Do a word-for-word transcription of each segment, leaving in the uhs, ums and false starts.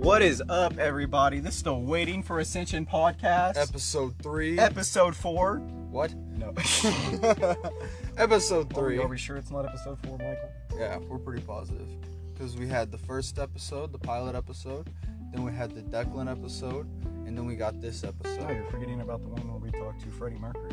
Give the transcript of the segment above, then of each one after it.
What is up, everybody? This is the Waiting for Ascension podcast. Episode three. Episode four. What? No. Episode Are we, three. are we sure it's not episode four, Michael? Yeah, we're pretty positive. Because we had the first episode, the pilot episode, then we had the Declan episode, and then we got this episode. No, you're forgetting about the one where we talked to Freddie Mercury.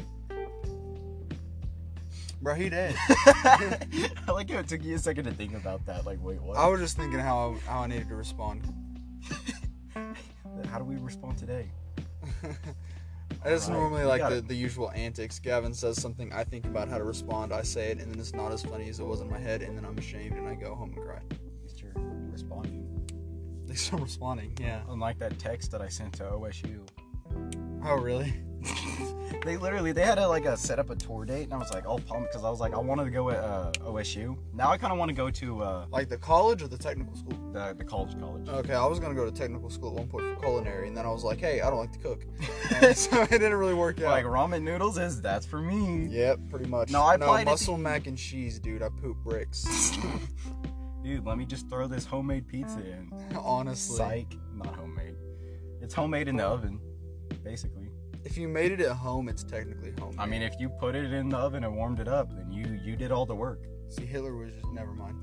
Bro, he did. I like how it took you a second to think about that. Like, wait, what? I was just thinking how I, how I needed to respond. How do we respond today? It's Right. normally You like got the, it. the usual antics. Gavin says something, I think about how to respond, I say it, and then it's not as funny as it was in my head, and then I'm ashamed, and I go home and cry. At least you're responding. They start responding, yeah. Unlike that text that I sent to O S U. Oh, really? They literally, they had to like a set up a tour date, and I was like, oh, pumped, because I was like, I wanted to go at uh, O S U. Now I kind of want to go to uh, Like the college or the technical school? the the college college. Okay, I was gonna go to technical school at one point for culinary, and then I was like, hey, I don't like to cook. And so it didn't really work out. Like ramen noodles is that's for me. Yep, pretty much. No, I no, applied at muscle mac and cheese, dude. I poop bricks. Dude, let me just throw this homemade pizza in. Honestly. Psych, not homemade. It's homemade in the oven, basically. If you made it at home, it's technically home. I mean, if you put it in the oven and warmed it up, then you you did all the work. See, Hitler was just never mind.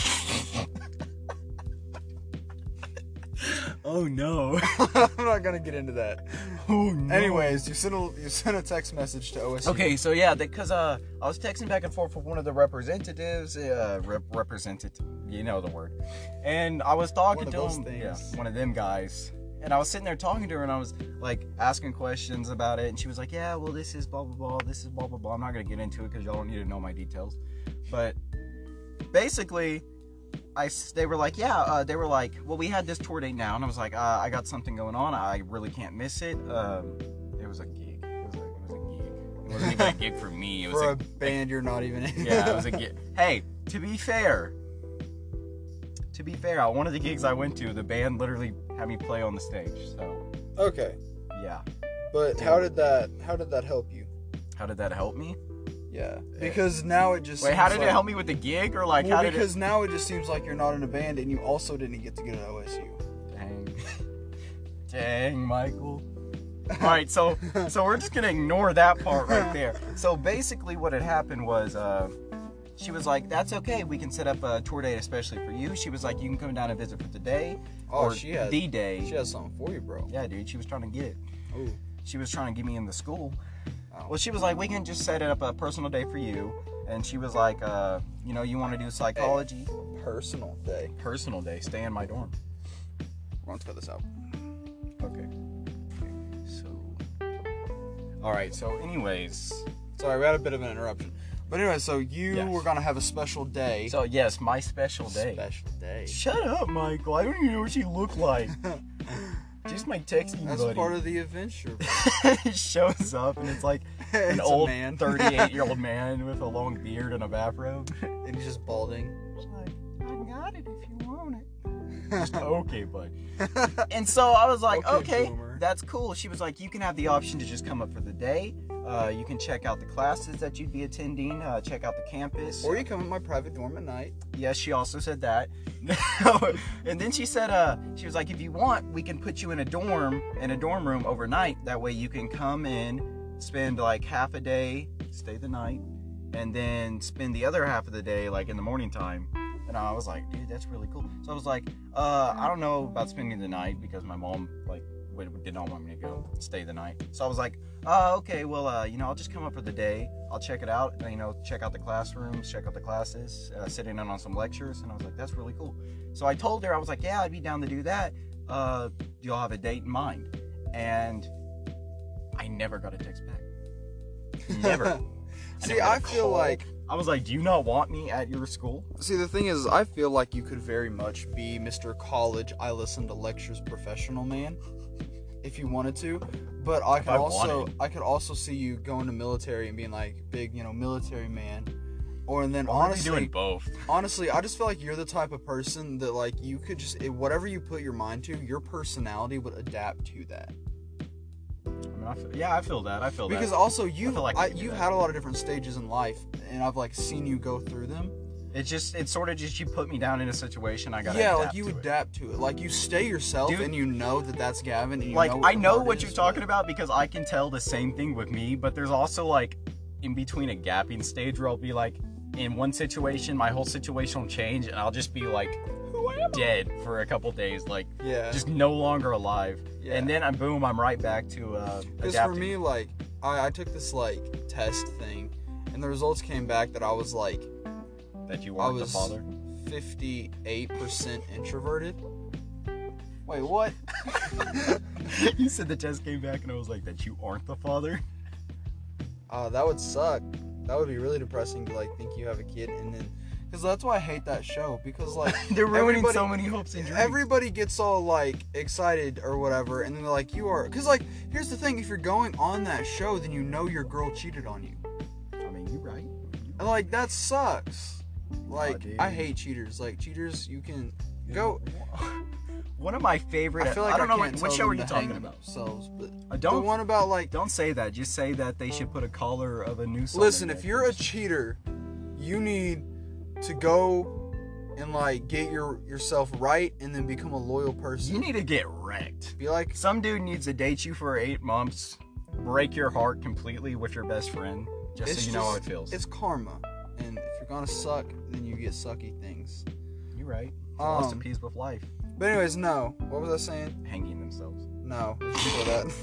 Oh no. I'm not gonna get into that. Oh no. Anyways, you sent a you sent a text message to O S U. Okay, so yeah, because uh, I was texting back and forth with one of the representatives, uh, rep- representative, you know the word, and I was talking One of to those him, things. yeah, one of them guys, and I was sitting there talking to her, and I was like asking questions about it, and she was like, yeah, well, this is blah blah blah, this is blah blah blah. I'm not gonna get into it because y'all don't need to know my details, but basically, I s- they were like, yeah, uh, they were like, well, we had this tour date now, and I was like, uh, I got something going on, I really can't miss it. Um, it was a gig. It was a, it was a gig. It wasn't even a gig for me. It was For a, a band you're not even in. yeah, it was a gig. Hey, to be fair, to be fair, one of the gigs I went to, the band literally had me play on the stage. So Okay, yeah, but how did that how did that help you? how did that help me? Yeah, because now it just Wait, seems how did like, it help me with the gig, or like well, how did because it? now it just seems like you're not in a band, and you also didn't get to get to O S U. Dang, dang, Michael. All right, so so we're just gonna ignore that part right there. So basically, what had happened was, uh, she was like, "That's okay. We can set up a tour date, especially for you." She was like, "You can come down and visit for the day, Oh, or she has the day." She has something for you, bro. Yeah, dude. She was trying to get it. Ooh. She was trying to get me in the school. Oh. Well, she was like, "We can just set it up a personal day for you." And she was like, uh, "You know, you want to do psychology? Personal day. Personal day. Stay in my dorm." We're gonna cut this out. Okay. So. All right. So, anyways. Sorry, we had a bit of an interruption. But anyway, so you Yes. were gonna have a special day. So yes, my special day. Special day. Shut up, Michael. I don't even know what she looked like. Just my texting That's buddy. part of the adventure. It shows up and it's like It's an a old man. thirty-eight-year-old man with a long beard and a bathrobe. And he's just balding. It's like, I got it if you want it. Just, okay, bud. And so I was like, Okay, okay, boomer. that's cool. She was like, you can have the option to just come up for the day. Uh, you can check out the classes that you'd be attending. Uh, check out the campus. Or you come in my private dorm at night. Yes, she also said that. And then she said, uh, she was like, if you want, we can put you in a dorm, in a dorm room overnight. That way you can come in, spend like half a day, stay the night, and then spend the other half of the day, like in the morning time. And I was like, dude, that's really cool. So I was like, uh, I don't know about spending the night because my mom, like, did not want me to go stay the night. So I was like, uh, okay, well, uh, you know, I'll just come up for the day. I'll check it out, you know, check out the classrooms, check out the classes, uh, sitting in on some lectures. And I was like, that's really cool. So I told her, I was like, yeah, I'd be down to do that. Uh, do y'all have a date in mind? And I never got a text back. Never. See, never got I a feel call. like... I was like, do you not want me at your school? See, the thing is, I feel like you could very much be Mister College, I listen to lectures professional man, if you wanted to. But I If could I also, wanted. I could also see you going to military and being like big, you know, military man. Or and then Why are we honestly, doing both? honestly, I just feel like you're the type of person that like you could just it, whatever you put your mind to, your personality would adapt to that. I mean, I feel, yeah, I feel that. I feel Because that. also you've feel like I I, can do you've that. had a lot of different stages in life, and I've like seen you go through them. It's just, it's sort of just you put me down in a situation, I gotta yeah, adapt like you to it. adapt to it. Like you stay yourself, Dude, and you know that that's Gavin. And you like know what I know heart what is, you're talking but- about because I can tell the same thing with me, but there's also like in between a gapping stage where I'll be like, in one situation, my whole situation will change, and I'll just be like, who am I? Dead for a couple days, like Yeah. just no longer alive. Yeah. And then I'm boom, I'm right back to uh, Because adapting. for me, like, I, I took this like test thing, and the results came back that I was like that you I weren't the was father. fifty-eight percent introverted. Wait, what? You said the test came back, and I was like, that you aren't the father. Uh, that would suck. That would be really depressing to like think you have a kid and then, because that's why I hate that show. Because like They're ruining everybody- so many hopes and dreams. everybody gets all like excited or whatever, and then they're like, you are. Because like, here's the thing: if you're going on that show, then you know your girl cheated on you. I mean, you're right. And like that sucks. Like dude. I hate cheaters. Like cheaters, you can go. One of my favorite. I feel like I, don't know can't what, what tell show are them you to hang talking about. themselves, but Uh, the don't one about like. don't say that. Just say that they should put a collar of a noose. on Listen, their if neck. you're a cheater, you need to go and like get your yourself right, and then become a loyal person. you need to get wrecked. Be like, Some dude needs to date you for eight months, break your heart completely with your best friend, just it's so you know how it just- feels. It's karma, and if you're gonna suck, then you get sucky things. You're right. Um, Lost a piece with life, But anyways, no. What was I saying? hanging themselves. No. Before that.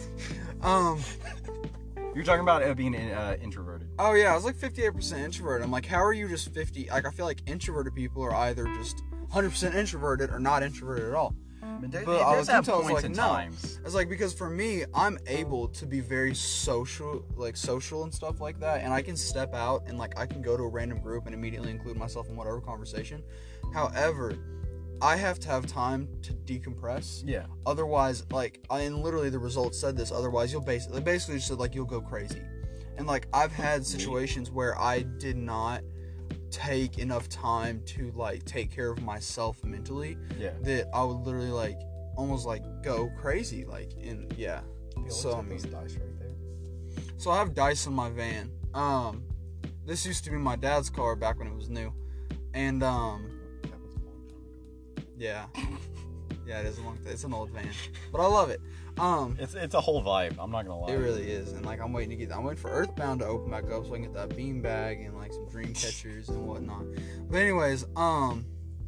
um. You're talking about uh, being uh, introverted. Oh yeah, I was like fifty-eight percent introverted. I'm like, how are you just fifty? Like, I feel like introverted people are either just one hundred percent introverted or not introverted at all. But, there, But I there's was that confused, I was points like, and no. times. It's like, because for me, I'm able to be very social, like social and stuff like that, and I can step out and like I can go to a random group and immediately include myself in whatever conversation. However, I have to have time to decompress. Yeah. Otherwise, like, I, and literally the results said this. Otherwise, you'll basically, they basically just said like you'll go crazy. And like I've had situations where I did not take enough time to like take care of myself mentally, Yeah. that I would literally like almost like go crazy, like, and yeah. So I mean, dice right there. so I have dice in my van. Um, this used to be my dad's car back when it was new, and um, That was a long time ago. yeah, yeah, it is a long. It's an old van, but I love it. Um, It's it's a whole vibe. I'm not gonna lie. it really is, and like I'm waiting to get. I'm waiting for Earthbound to open back up so I can get that bean bag and like some dream catchers and whatnot. But anyways, um,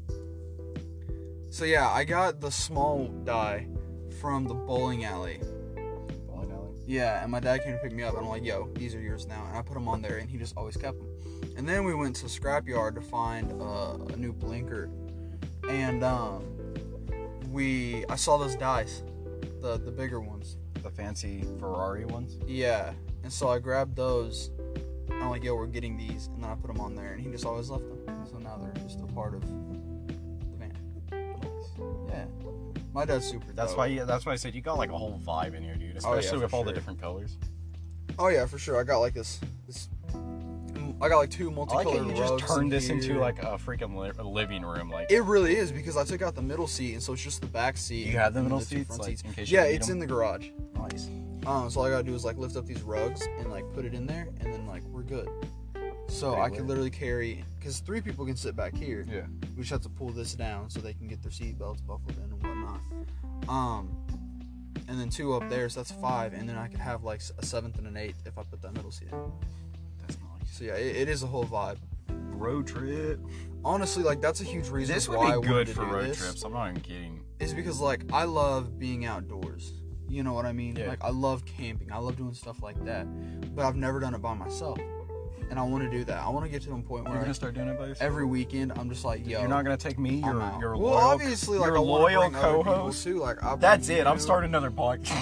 so yeah, I got the small die from the bowling alley. Bowling alley. Yeah, and my dad came to pick me up, and I'm like, yo, these are yours now. And I put them on there, and he just always kept them. And then we went to Scrapyard to find uh, a new blinker. And um, we, I saw those dice, the, the bigger ones. The fancy Ferrari ones. Yeah, and so I grabbed those. And I'm like, yo, we're getting these. And then I put them on there, and he just always left them. So now they're just a part of the van. Yeah. My dad's super That's dope. why. You, that's why I said you got like a whole vibe in here, dude. Oh, yeah, Especially for with all the sure. different colors. Oh yeah, for sure. I got like this. This. I got like two I like multicolored how you just rugs turned in this into here. like a freaking li- a living room. Like It really is, because I took out the middle seat, and so it's just the back seat. you have the and middle two seats, front like, seats. in case you Yeah, need it's them? in the garage. nice. Um, so all I gotta do is like lift up these rugs and like put it in there, and then like we're good. So Pretty I can lit. literally carry, because three people can sit back here. Yeah. We just have to pull this down so they can get their seat belts buckled in and whatnot. Um, and then two up there, so that's five, and then I could have like a seventh and an eighth if I put that middle seat in. That's nice. So yeah, it, it is a whole vibe. Road trip. Honestly, like that's a huge reason This would why I be wanted good to for do road this. trips. I'm not even kidding. Is because like I love being outdoors. You know what I mean? Yeah. Like I love camping. I love doing stuff like that. But I've never done it by myself. And I want to do that. I want to get to a point You're where gonna start doing it by yourself. every weekend I'm just like, yo, You're not gonna take me. I'm Your out. your well, loyal. obviously, like your I wanna loyal bring other people co-host. too. Like I That's bring it. I'm you. starting another podcast.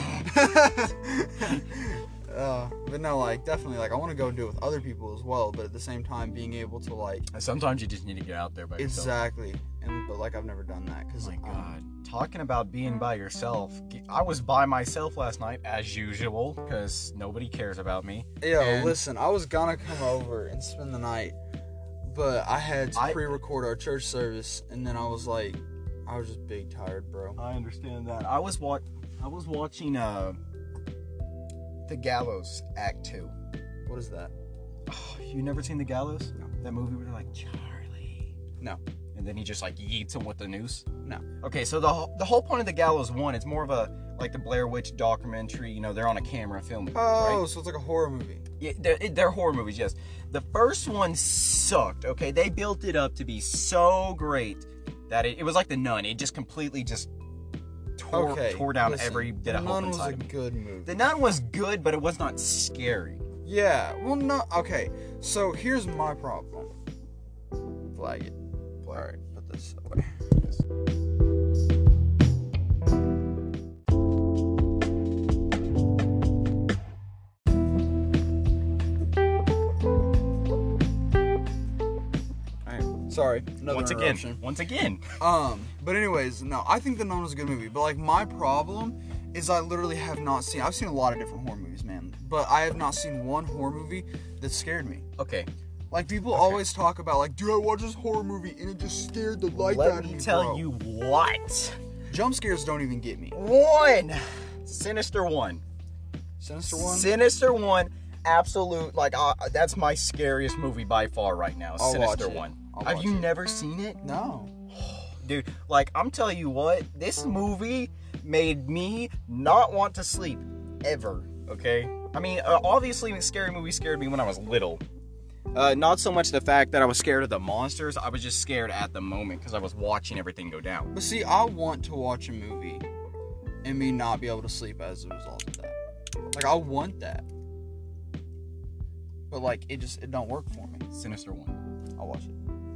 uh, but no, like definitely, like I want to go and do it with other people as well. But at the same time, being able to like Sometimes you just need to get out there by yourself. exactly, and but like I've never done that because Oh my god. Talking about being by yourself, I was by myself last night as usual because nobody cares about me. Yo, And- listen, I was gonna come over and spend the night, but I had to I- pre-record our church service, and then I was like, I was just big tired, bro. I understand that. I was wa- I was watching uh The Gallows Act Two. What is that? Oh, you never seen The Gallows? No. That movie where they're like, Charlie, No. And then he just like yeets him with the noose? No. Okay, so the whole, the whole point of the Gallows One, it's more of a like the Blair Witch documentary. You know, they're on a camera filming. Oh, right? so it's like a horror movie. Yeah, they're, they're horror movies, yes. The first one sucked. Okay, they built it up to be so great that it, it was like The Nun. It just completely just tore Okay, tore down listen, every bit of The hope Nun was inside a of me. good movie. The Nun was good, but it was not scary. Yeah, well, no, okay. So here's my problem. Flag it. All right, put this away. Sorry, another Once interruption. again, once again. Um, but anyways, no, I think The Nun was a good movie. But like my problem is I literally have not seen. I've seen a lot of different horror movies, man. But I have not seen one horror movie that scared me. Okay, Like people Okay. always talk about, like, dude, I watched this horror movie and it just scared the life out let of me me. tell bro. you what. Jump scares don't even get me. One, Sinister One. Sinister One. Sinister One, absolute. Like uh, that's my scariest movie by far right now. I'll Sinister watch it. One. I'll Have watch you it. never seen it? No. Dude, like, I'm telling you what, this movie made me not want to sleep ever, okay? I mean, uh, obviously, scary movies scared me when I was little. Uh, not so much the fact that I was scared of the monsters, I was just scared at the moment because I was watching everything go down. But see, I want to watch a movie and me not be able to sleep as a result of that. Like, I want that. But, like, it just, it don't work for me. Sinister One. I'll watch it.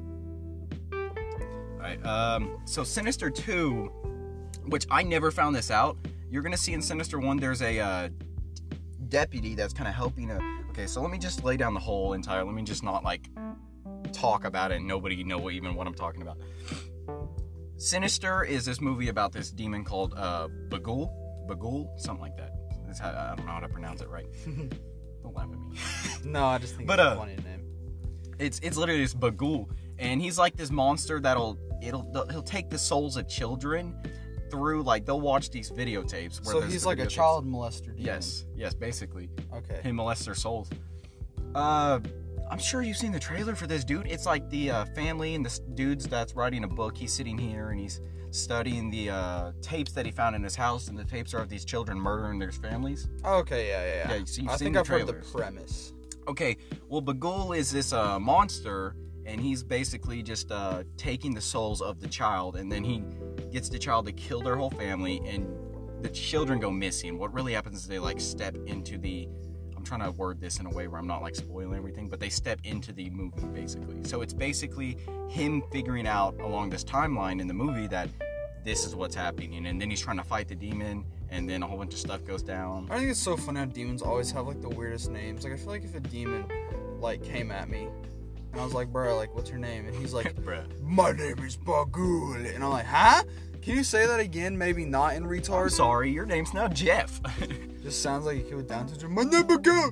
Alright, um, so Sinister two, which I never found this out, you're gonna see in Sinister one, there's a, uh, deputy that's kind of helping a, okay, so let me just lay down the whole entire, let me just not, like, talk about it and nobody know what, even what I'm talking about. Sinister is this movie about this demon called, uh, Bagul, Bagul, something like that. That's how, I don't know how to pronounce it right. Don't laugh at me. No, I just think But, it's uh, a funny name. It's it's literally this Bagul, and he's like this monster that'll it'll he'll take the souls of children through, like, they'll watch these videotapes. Where So there's he's the like a videotapes. child molester demon. Yes, yes, basically, Okay. he molests their souls. Uh, I'm sure you've seen the trailer for this, dude. It's like the uh, family and this dude's that's writing a book. He's sitting here and he's studying the uh, tapes that he found in his house, and the tapes are of these children murdering their families. Okay, yeah, yeah, yeah. Yeah, so you've I seen think the I've heard the trailers. premise. Okay, well, Bagul is this uh, monster, and he's basically just uh, taking the souls of the child, and then he gets the child to kill their whole family, and the children go missing. What really happens is they, like, step into the... I'm trying to word this in a way where I'm not, like, spoiling everything, but they step into the movie, basically. So it's basically him figuring out along this timeline in the movie that this is what's happening, and then he's trying to fight the demon, and then a whole bunch of stuff goes down. I think it's so funny how demons always have, like, the weirdest names. Like, I feel like if a demon, like, came at me, and I was like, bro, like, what's your name? And he's like, Bruh. my name is Bagul. And I'm like, huh? Can you say that again? Maybe not in I'm retard? sorry, your name's now Jeff. Just sounds like a kid with Down syndrome. My name is Bagul.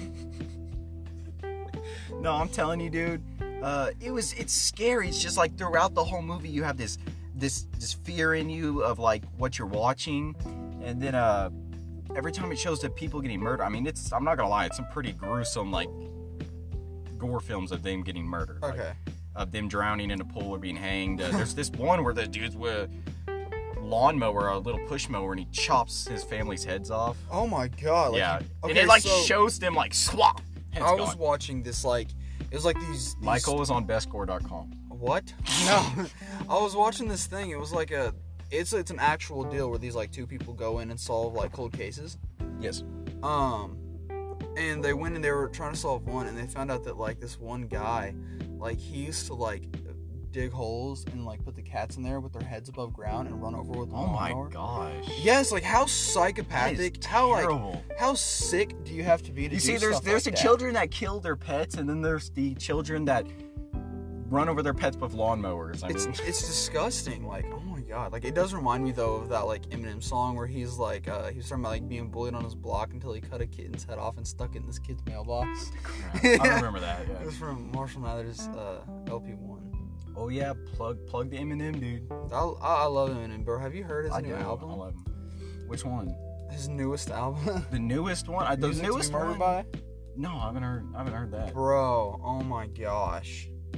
No, I'm telling you, dude. Uh, it was it's scary. It's just like throughout the whole movie, you have this this this fear in you of, like, what you're watching, and then uh, every time it shows that people getting murdered. I mean, it's I'm not gonna lie, it's some pretty gruesome, like, gore films of them getting murdered. like, Okay. of them drowning in a pool or being hanged. Uh, there's this one where the dude's with a lawnmower, a little push mower, and he chops his family's heads off. Oh my god. Like, yeah, okay, and it, like, so shows them, like, swap. Head's I was gone. watching this, like, it was like these. these Michael is on best gore dot com. What? No. I was watching this thing. It was like a. It's it's an actual deal where these, like, two people go in and solve, like, cold cases. Yes. Um, and they went and they were trying to solve one, and they found out that, like, this one guy, like, he used to, like, dig holes and, like, put the cats in there with their heads above ground and run over with a Oh my lawnmower. gosh. Yes, like, how That is psychopathic, how like, terrible. how sick do you have to be to You do see, there's stuff there's like the that? children that kill their pets, and then there's the children that run over their pets with lawnmowers. I It's mean, it's disgusting. Like, oh my god. Like, it does remind me though of that, like, Eminem song where he's like, uh, he was talking about, like, being bullied on his block until he cut a kitten's head off and stuck it in this kid's mailbox. I remember that. It Yeah. was from Marshall Mathers' uh, L P one. Oh yeah, plug plug the Eminem, dude. I, I I love Eminem, bro. Have you heard his I new do. album? I love him. Which one? His newest album. The newest one? I, the Music to be newest Murdered one? by? No, I haven't heard. I haven't heard that. Bro, oh my gosh.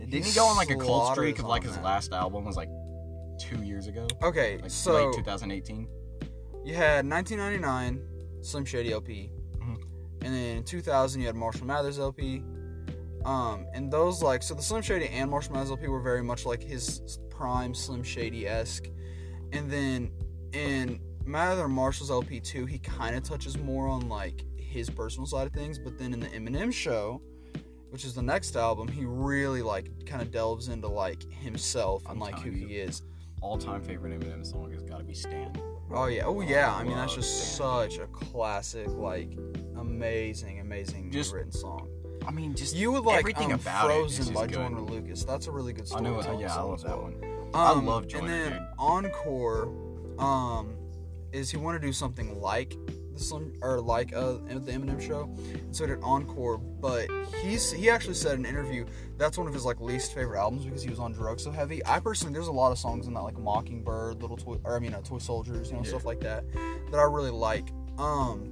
Didn't he go on like a cold slaughters streak of like on his that. last album was like two years ago? Okay, Like so late twenty eighteen. you had nineteen ninety-nine Slim Shady L P, Mhm. and then in two thousand you had Marshall Mathers L P. Um, and those like so the Slim Shady and Marshall Mathers L P were very much like his prime Slim Shady esque, and then in Mather Marshall's L P two he kind of touches more on like his personal side of things, but then in the Eminem Show, which is the next album, he really like kind of delves into like himself and I'm like who telling you. he is. All-time favorite Eminem song has got to be "Stand." Oh yeah, oh yeah. I mean that's love just Stand. such a classic, like amazing, amazing Just- written song. I mean, just You would like everything um, about it is Frozen just by good. Joyner Lucas. That's a really good I story. know. Yeah, I love that one. Um, I love Joyner, And then dude. Encore, um, is he wanted to do something like the Slim or like uh the Eminem Show, so he did Encore. But he's he actually said in an interview that's one of his like least favorite albums because he was on drugs so heavy. I personally there's a lot of songs in that like Mockingbird, Little Toy, or I mean uh, Toy Soldiers, you know Yeah. stuff like that that I really like. Um,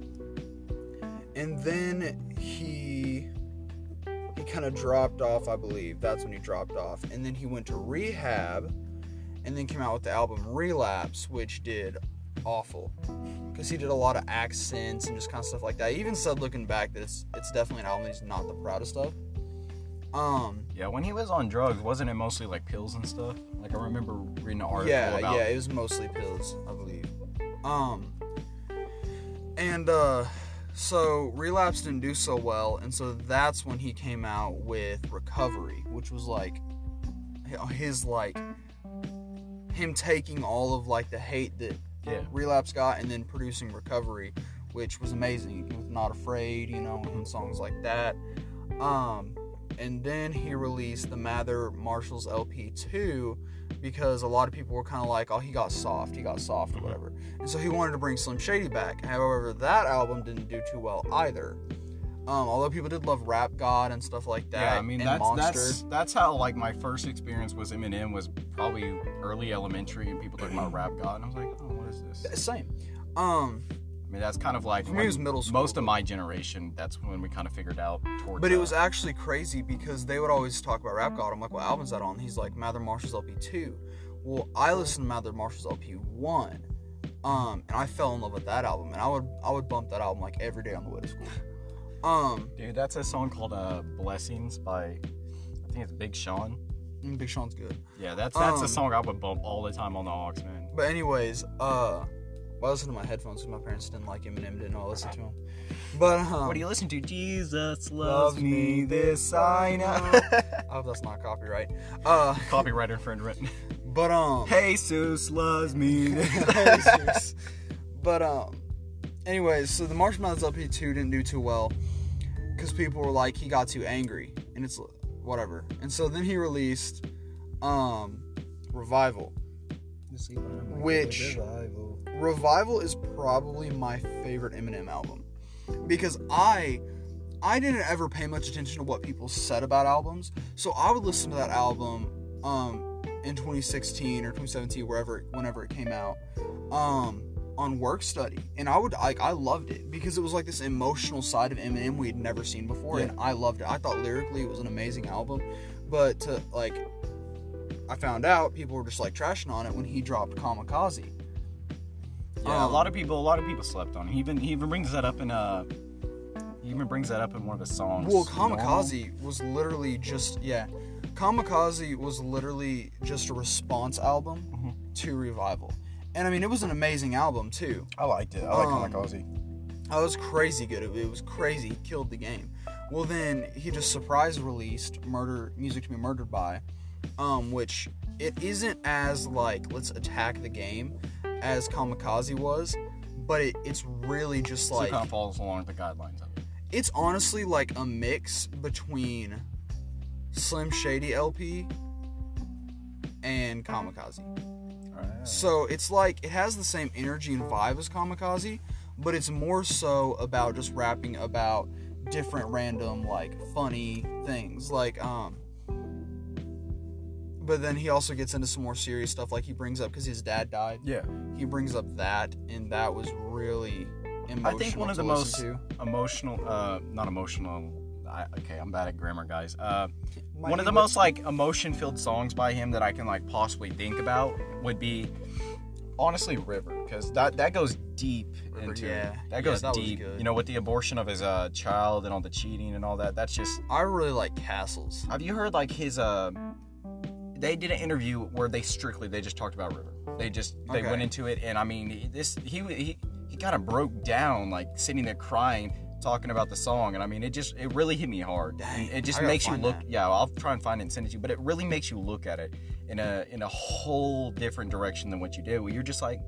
and then he. He kind of dropped off, I believe. That's when he dropped off. And then he went to rehab and then came out with the album Relapse, which did awful. Because he did a lot of accents and just kind of stuff like that. He even said looking back that it's it's definitely an album he's not the proudest of. Um, Yeah, when he was on drugs, wasn't it mostly like pills and stuff? Like I remember reading an article yeah, about. yeah, it was mostly pills, I believe. Um, and uh, so Relapse didn't do so well, and so that's when he came out with Recovery, which was like his like him taking all of like the hate that Yeah. Relapse got and then producing Recovery, which was amazing with Not Afraid, you know, and songs like that. Um, and then he released the Mather Marshall's L P two because a lot of people were kind of like, oh, he got soft, he got soft or whatever. And so he wanted to bring Slim Shady back. However, that album didn't do too well either. Um, although people did love Rap God and stuff like that. Yeah, I mean and that's Monster. that's that's how like my first experience was Eminem was probably early elementary and people talking about Rap God and I was like, oh, what is this? Same. Um, I mean that's kind of like For me, when it was middle school. most of my generation. That's when we kind of figured out towards. But it uh, was actually crazy because they would always talk about Rap God. I'm like, what album's that on? He's like, Mather Marshall's L P two. Well, I listened to Mather Marshall's L P one, um, and I fell in love with that album, and I would I would bump that album like every day on the way to school. Um, dude, that's a song called uh, "Blessings" by I think it's Big Sean. Big Sean's good. Yeah, that's that's Um, a song I would bump all the time on the aux, man. But anyways, uh, well, I listened to my headphones because my parents didn't like Eminem, didn't know I listened to him. But um, What do you listen to? Jesus loves loves me, this I know. I hope that's not copyright. Uh, Copyright infringement. but um, Jesus loves me. Jesus. But um, anyways, so the Marshall Mathers L P two didn't do too well because people were like he got too angry, and it's whatever. And so then he released um, Revival, which Revival is probably my favorite Eminem album because I I didn't ever pay much attention to what people said about albums, so I would listen to that album um, in twenty sixteen or twenty seventeen, wherever, whenever it came out, um, on work study, and I would like I loved it because it was like this emotional side of Eminem we had never seen before, Yeah. and I loved it. I thought lyrically it was an amazing album, but to like, I found out people were just like trashing on it when he dropped Kamikaze. Yeah, Um, a lot of people, a lot of people slept on it. He even he even brings that up in uh, he even brings that up in one of his songs. Well, Normal. Kamikaze was literally just yeah, Kamikaze was literally just a response album Mhm. to Revival, and I mean it was an amazing album too. I liked it. I like Um, Kamikaze. Oh, it was crazy good. It, it was crazy. He killed the game. Well, then he just surprise released "Murder Music to Be Murdered By," um, which it isn't as like let's attack the game as Kamikaze was, but it, it's really just So like it kind of follows along the guidelines of it. it's honestly like a mix between Slim Shady L P and Kamikaze. Alright. So it's like it has the same energy and vibe as Kamikaze, but it's more so about just rapping about different random like funny things. Like um but then he also gets into some more serious stuff like he brings up because his dad died. Yeah, He brings up that and that was really emotional. I think one of to the listen most to. emotional, uh, not emotional. I, okay, I'm bad at grammar, guys. Uh, My one of the English- most like emotion-filled songs by him that I can like possibly think about would be, honestly, River, because that that goes deep River, into yeah. it. Yeah, That goes that was deep. good. You know, with the abortion of his uh child and all the cheating and all that. That's just. I really like Castles. Have you heard like his uh? They did an interview where they strictly they just talked about River. They just they Okay. went into it, and I mean this he he he kind of broke down, like sitting there crying, talking about the song, and I mean it just it really hit me hard. Dang, And it just I gotta makes you find look. that. Yeah, I'll try and find it and send it to you, but it really makes you look at it in a in a whole different direction than what you do. Where you're just like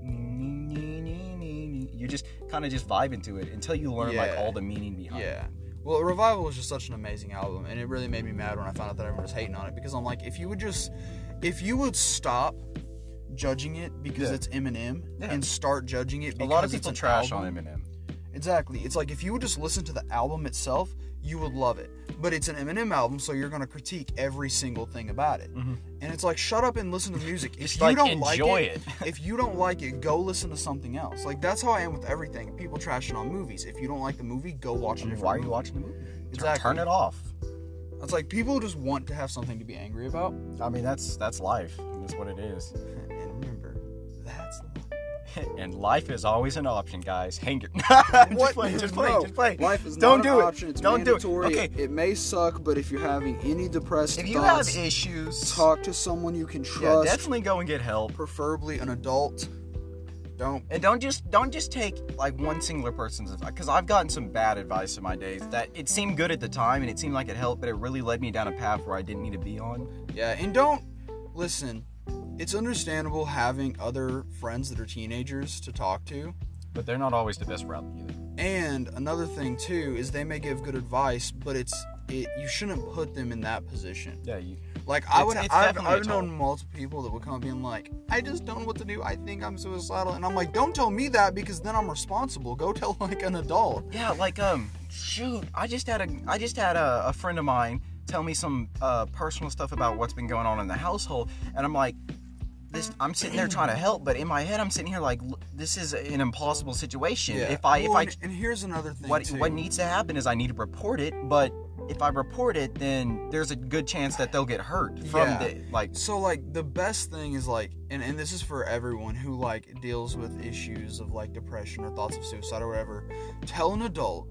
you just kind of just vibe into it until you learn like Yeah. all the meaning behind it. Yeah. Well, Revival was just such an amazing album, and it really made me mad when I found out that everyone was hating on it, because I'm like, if you would just, if you would stop judging it because Yeah. it's Eminem Yeah. and start judging it A because lot of it's people an trash album, on Eminem. Exactly. It's like if you would just listen to the album itself, you would love it. But it's an Eminem album, so you're gonna critique every single thing about it. Mhm. And it's like, shut up and listen to the music. If Just you like don't enjoy like it. if you don't like it, go listen to something else. Like that's how I am with everything. People trashing on movies. If you don't like the movie, go watch a I mean, different why are you movie. watching the movie? Turn- Exactly. Turn it off. It's like people just want to have something to be angry about. I mean, that's that's life. That's what it is. And remember, that's life. And life is always an option, guys. Hang your. What? just play, just play, No. just play. Life is Don't not do an it. option. It's Don't mandatory. do it. Okay. It may suck, but if you're having any depressed If you thoughts, have issues, talk to someone you can yeah, trust, definitely go and get help. preferably an adult. Don't. And don't just don't just take like one singular person's advice, because I've gotten some bad advice in my days that it seemed good at the time and it seemed like it helped, but it really led me down a path where I didn't need to be on. Yeah, and don't listen. It's understandable having other friends that are teenagers to talk to. But they're not always the best route either. And another thing too is they may give good advice, but it's it you shouldn't put them in that position. Yeah, you. Like I It's- would, it's I've, definitely a I've known toll. multiple people that would come being like, I just don't know what to do. I think I'm suicidal, and I'm like, don't tell me that because then I'm responsible. Go tell like an adult. Yeah, like um, shoot, I just had a I just had a, a friend of mine tell me some uh, personal stuff about what's been going on in the household, and I'm like, this. I'm sitting there trying to help, but in my head, I'm sitting here like, "Look, this is an impossible situation. If I if Well, I and, and here's another thing what too. what needs to happen is I need to report it, but if I report it, then there's a good chance that they'll get hurt from Yeah. the like. So like the best thing is like, and, and this is for everyone who like deals with issues of like depression or thoughts of suicide or whatever. Tell an adult.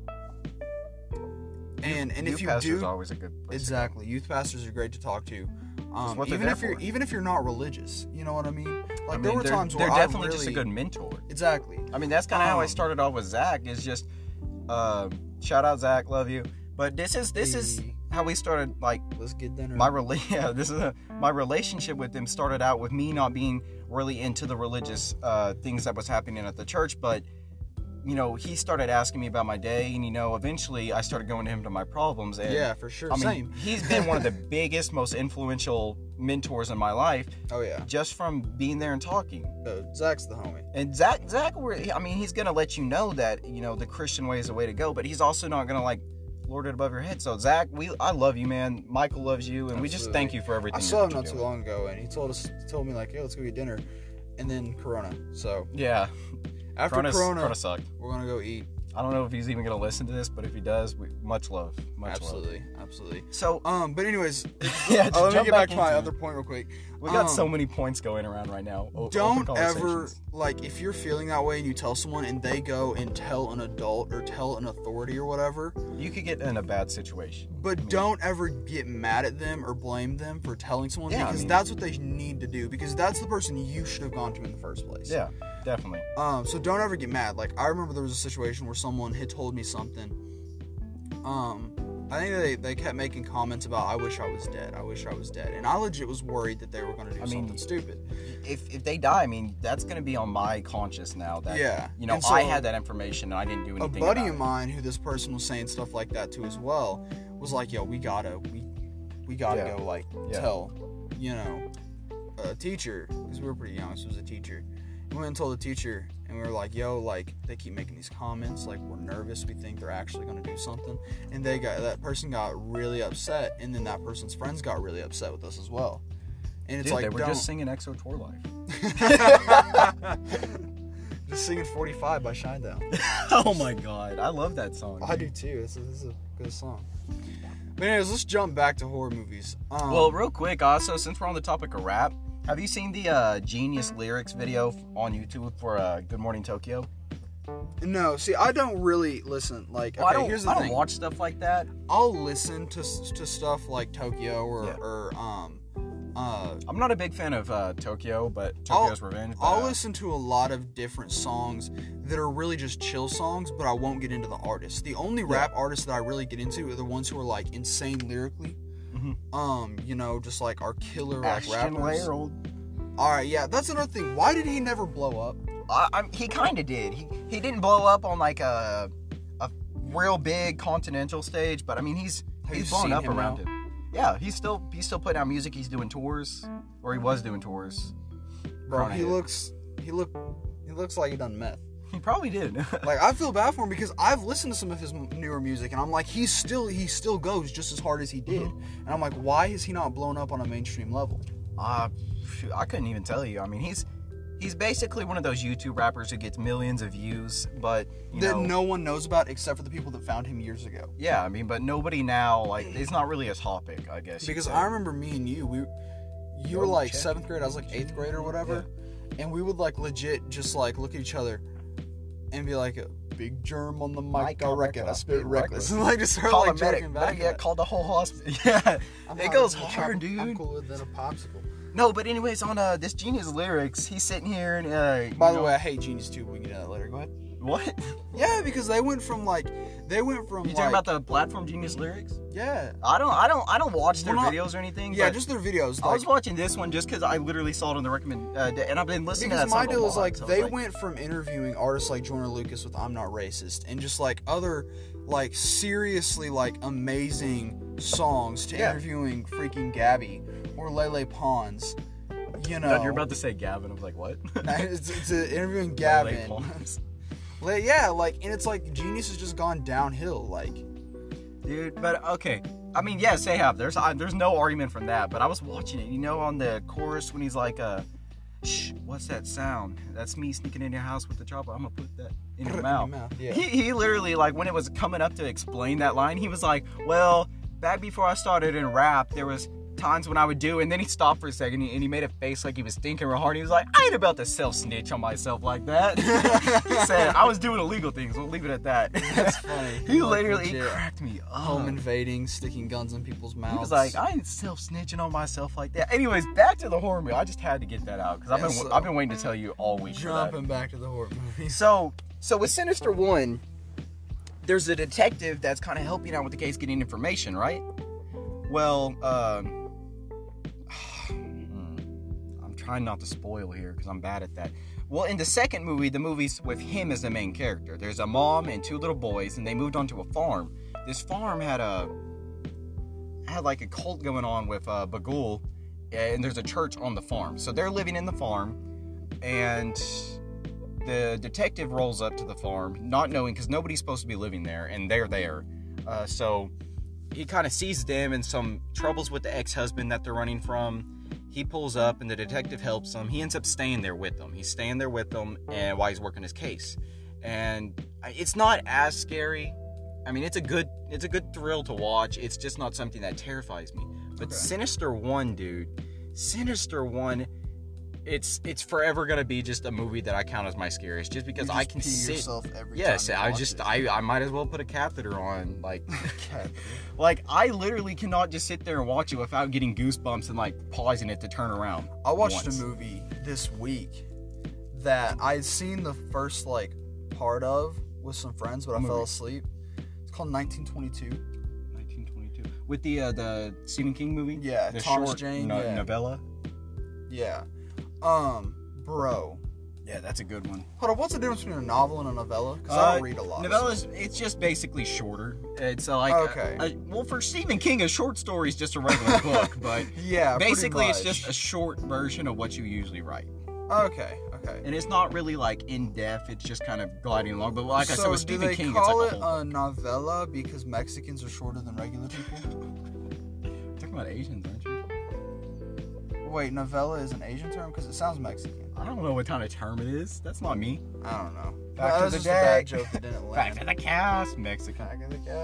And and Youth if you pastor's do always a good place to go. exactly, youth pastors are great to talk to. Um, what they're even there if you're for. even if you're not religious, you know what I mean. Like I there mean, were they're, times they're where definitely I really, just a good mentor. exactly. I mean, that's kind of how I Um, started off with Zach. Is just uh, shout out Zach, love you. But this is this is Hey. how we started. Like Let's get dinner. my rela- yeah, this is a, my relationship with him started out with me not being really into the religious uh, things that was happening at the church, but you know, he started asking me about my day, and you know, eventually I started going to him to my problems. And yeah, for sure. I mean, Same. he's been one of the biggest, most influential mentors in my life, Oh yeah. just from being there and talking. Uh, Zach's the homie. And Zach, Zach, we're- I mean, he's gonna let you know that you know the Christian way is the way to go, but he's also not gonna like lord it above your head. So Zach, we, I love you, man. Michael loves you, and we just Absolutely. thank you for everything. I saw him that not you're too doing. long ago, and he told us, told me like, "Hey, let's go get dinner," and then Corona. So Yeah, after Corona's- Corona, Corona sucked. we're gonna go eat. I don't know if he's even gonna listen to this, but if he does, we, much love, much Absolutely, absolutely. love. So Um, but anyways, yeah, oh, let me jump get back to into my it. other point real quick. We got Um, so many points going around right now. O- open Don't ever conversations. like if you're feeling that way and you tell someone and they go and tell an adult or tell an authority or whatever. You could get in a bad situation. But I mean- don't ever get mad at them or blame them for telling someone Yeah, I because mean- that's what they need to do because that's the person you should have gone to in the first place. Yeah, definitely. Um, so don't ever get mad. Like I remember there was a situation where someone had told me something. Um, I think they, they kept making comments about I wish I was dead. I wish I was dead. And I legit was worried that they were gonna do I mean, something stupid. If if they die, I mean, that's gonna be on my conscience now. That Yeah. you know, And so- I had that information and I didn't do A anything. buddy about of it. mine who this person was saying stuff like that to as well was like, yo, we gotta we we gotta Yeah. go like Yeah. tell, you know, a teacher, because we were pretty young, so it was a teacher. We went and told the teacher, and we were like, yo, like, they keep making these comments, like, we're nervous, we think they're actually gonna do something. And they got, that person got really upset, and then that person's friends got really upset with us as well. And it's Dude, like, they were don't. just singing X O Tour Life. Just singing forty-five by Shinedown. Oh my god, I love that song. I do too, it's a, it's a good song. But anyways, let's jump back to horror movies. Um, Well, real quick, also, since we're on the topic of rap, have you seen the uh, Genius Lyrics video f- on YouTube for uh, Good Morning Tokyo? no, see, I don't really listen. Like, Well, okay, I don't, here's the I don't thing. watch stuff like that. I'll listen to to stuff like Tokyo or Yeah. or um uh. I'm not a big fan of uh, Tokyo, but I'll- Tokyo's Revenge. But, I'll uh, listen to a lot of different songs that are really just chill songs, but I won't get into the artists. The only Yeah. rap artists that I really get into are the ones who are like insane lyrically. Mhm. Um, you know, just like are killer like Ashton rappers. Laird. All right, yeah, that's another thing. Why did he never blow up? I, I'm, he kind of did. He he didn't blow up on like a a real big continental stage, but I mean he's Have he's you blown seen up him around now? him. Yeah, he's still he's still putting out music. He's doing tours, or he was doing tours. Bro, Kinda he is. looks he look he looks like he done meth. He probably did. Like, I feel bad for him because I've listened to some of his m- newer music, and I'm like, he's still he still goes just as hard as he did, and I'm like, why is he not blown up on a mainstream level? Uh, shoot, I couldn't even tell you. I mean, he's he's basically one of those YouTube rappers who gets millions of views, but you That know, no one knows about except for the people that found him years ago. yeah, I mean, but nobody now like it's not really a topic, I guess. you'd Because say. I remember me and you, we you were Yo, like check. seventh grade, I was like eighth grade or whatever, and we would like legit just like look at each other and be like, a big germ on the mic, Mic, I I reckon, reckon, I I spit spit reckless, reckless. and like just start call like a medic. joking Better back. yet, at it. call the whole hospital. Yeah, I'm it not goes even hard, chopping- I'm dude. cooler than a popsicle. No, but anyways, on uh this Genius Lyrics, he's sitting here and uh. By you the know- way, I hate Genius too. We can get that later. Go ahead. what? Yeah, because they went from like they went from You like talking about the platform Genius Lyrics? yeah I don't, I don't, I don't watch their We're not- videos or anything. yeah but just their videos. I Like, was watching this one just because I literally saw it on the recommend, uh, and I've been listening because to that my song a deal is lot, like so I was they like, went from interviewing artists like Joyner Lucas with "I'm Not Racist" and just like other like seriously like amazing songs to Yeah. interviewing freaking Gabby or Lele Pons. You know, God, you're about to say Gavin. I was like, what? it's, it's uh, interviewing Lele Gavin. Pons. Like, yeah, like, and it's like Genius has just gone downhill. Like, Dude, but okay. I mean, yes, they have. There's I, there's no argument from that. But I was watching it, you know, on the chorus when he's like, uh, shh, what's that sound? That's me sneaking in your house with the chopper. I'm gonna put that in your mouth. yeah. He, he literally, like, when it was coming up to explain that line, he was like, well, back before I started in rap, there was times when I would do, and then he stopped for a second, and he made a face like he was thinking real hard. He was like, I ain't about to self-snitch on myself like that. He said, I was doing illegal things. We'll leave it at that. That's funny. He Like, literally legit. cracked me up. Home invading, sticking guns in people's mouths. He was like, I ain't self-snitching on myself like that. Anyways, back to the horror movie. I just had to get that out because I've Yeah, been so- I've been waiting to tell you all week. for that. jumping back to the horror movies. So, so with Sinister One, there's a detective that's kind of helping out with the case, getting information, right? Well, um, hmm, I'm trying not to spoil here because I'm bad at that. Well, in the second movie, the movie's with him as the main character. There's a mom and two little boys, and they moved onto a farm. This farm had a had like a cult going on with uh, Bagul, and there's a church on the farm. So they're living in the farm, and the detective rolls up to the farm, not knowing, because nobody's supposed to be living there, and they're there. Uh, so he kind of sees them and some troubles with the ex-husband that they're running from. He pulls up, and the detective helps him. He ends up staying there with them. He's staying there with them, and while he's working his case, and it's not as scary. I mean, it's a good, it's a good thrill to watch. It's just not something that terrifies me. But Okay. Sinister One, dude, Sinister One. It's it's forever gonna be just a movie that I count as my scariest, just because You I just can pee sit. yourself every Yes, time you I watch just it. I I might as well put a catheter on, like, like I literally cannot just sit there and watch it without getting goosebumps and like pausing it to turn around. I watched once. a movie this week that I had seen the first like part of with some friends, but I What fell movie? asleep. It's called nineteen twenty-two. nineteen twenty-two with the uh, the Stephen King movie. Yeah, the Thomas short Jane, no- yeah. novella. Yeah. Um, bro. Yeah, that's a good one. Hold on, what's the difference between a novel and a novella? Because I Uh, don't read a lot. Novellas, it's just basically shorter. It's uh, like Okay. a- a- well, for Stephen King, a short story is just a regular book, but Yeah, pretty basically it's much. just a short version of what you usually write. Okay, okay. And it's not really like in depth. It's just kind of gliding along. But like I said, so with do Stephen they King, call it's it like a whole. a novella because Mexicans are shorter than regular people? You're talking about Asians, aren't you? Wait, novella is an Asian term because it sounds Mexican. I don't know what kind of term it is. That's not me. I don't know. Back that to was the just a bad day. joke that didn't Back land. to the cast, Mexican. Back in the cast.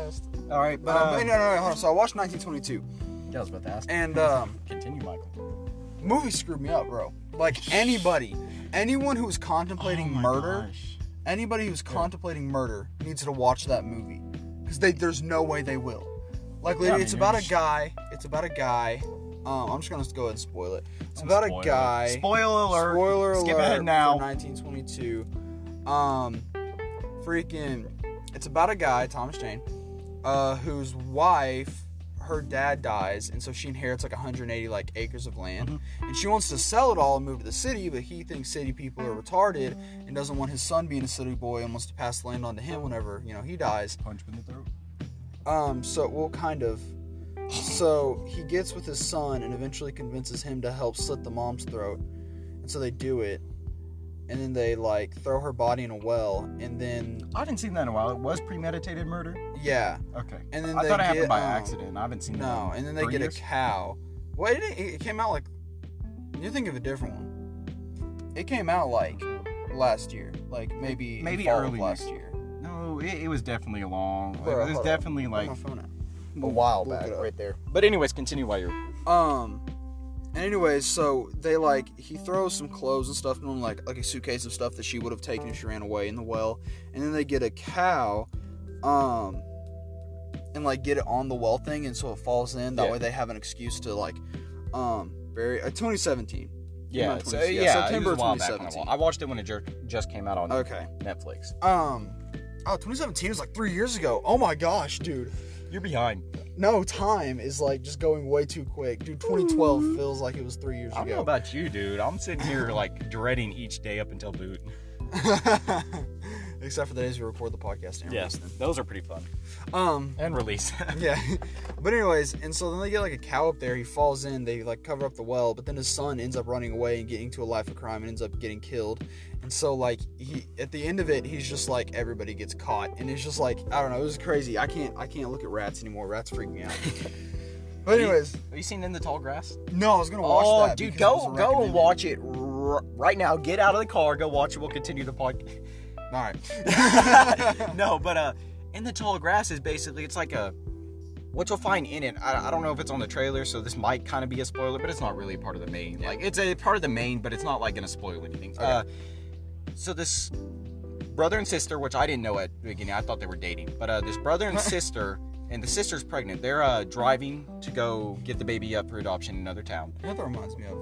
All right, but, Uh, uh, but no, no, no, hold on. So I watched nineteen twenty-two, yeah, I was about to ask. and um, Continue, Michael. movie screwed me up, bro. Like anybody, anyone who's contemplating Oh my murder, gosh. anybody who's contemplating murder needs to watch that movie because they there's no way they will. Like, Yeah, I it's mean, about you're a guy. It's about a guy. Um, I'm just gonna go ahead and spoil it. It's Don't about spoil a it. guy. Spoiler alert. Spoiler Skip alert ahead now. for nineteen twenty-two. Um, freaking, it's about a guy, Thomas Jane, uh, whose wife, her dad dies, and so she inherits like one hundred eighty like acres of land, Mm-hmm. and she wants to sell it all and move to the city, but he thinks city people are retarded and doesn't want his son being a city boy and wants to pass the land on to him whenever you know he dies. Punch him in the throat. Um, so well, kind of. So he gets with his son and eventually convinces him to help slit the mom's throat. And so they do it. And then they like throw her body in a well. And then I haven't seen that in a while. It was premeditated murder. yeah. Okay. And then I they thought it get, happened by um, accident. I haven't seen that. No. in And then they three get years. a cow. Well, it, it came out like you think of a different one. It came out like last year, like maybe Maybe fall of early last next- year. No, it, it was definitely a long. Bro, it was hold on. definitely Where's like my phone at? a while Look back, it up. right there. But anyways, continue while you're. Um, and anyways, so they like he throws some clothes and stuff in like like a suitcase of stuff that she would have taken if she ran away in the well, and then they get a cow, um, and like get it on the well thing, and so it falls in. That Yeah. way they have an excuse to like, um, bury. Uh, twenty seventeen. Yeah, Not so, twenty- yeah, yeah, September September it was a while back when I twenty seventeen. wa- I watched it when it jer- just came out on Okay. Netflix. Um, oh, twenty seventeen was like three years ago. Oh my gosh, dude. You're behind. No, time is like just going way too quick, dude. twenty twelve feels like it was three years I don't ago. know about you, dude. I'm sitting here like dreading each day up until boot. Except for the days we record the podcast and release them. those are pretty fun. Um, And release. yeah. But anyways, and so then they get like a cow up there. He falls in. They like cover up the well, but then his son ends up running away and getting to a life of crime and ends up getting killed. And so like he at the end of it, he's just like everybody gets caught, and it's just like I don't know. It was crazy. I can't I can't look at rats anymore. Rats freak me out. But anyways, Have you seen In the Tall Grass? no, I was gonna watch Oh, that. dude, because it was go go and recommended. watch it r- right now. Get out of the car, go watch it. We'll continue the podcast. All right. No, but uh, In the Tall Grass is basically it's like a what you'll find in it. I, I don't know if it's on the trailer, so this might kind of be a spoiler, but it's not really part of the main. Like it's a part of the main, but it's not like gonna spoil anything. Okay. Uh, so this brother and sister, which I didn't know at the beginning, I thought they were dating, but uh, this brother and sister. And the sister's pregnant. They're uh, driving to go get the baby up for adoption in another town. You know what that reminds me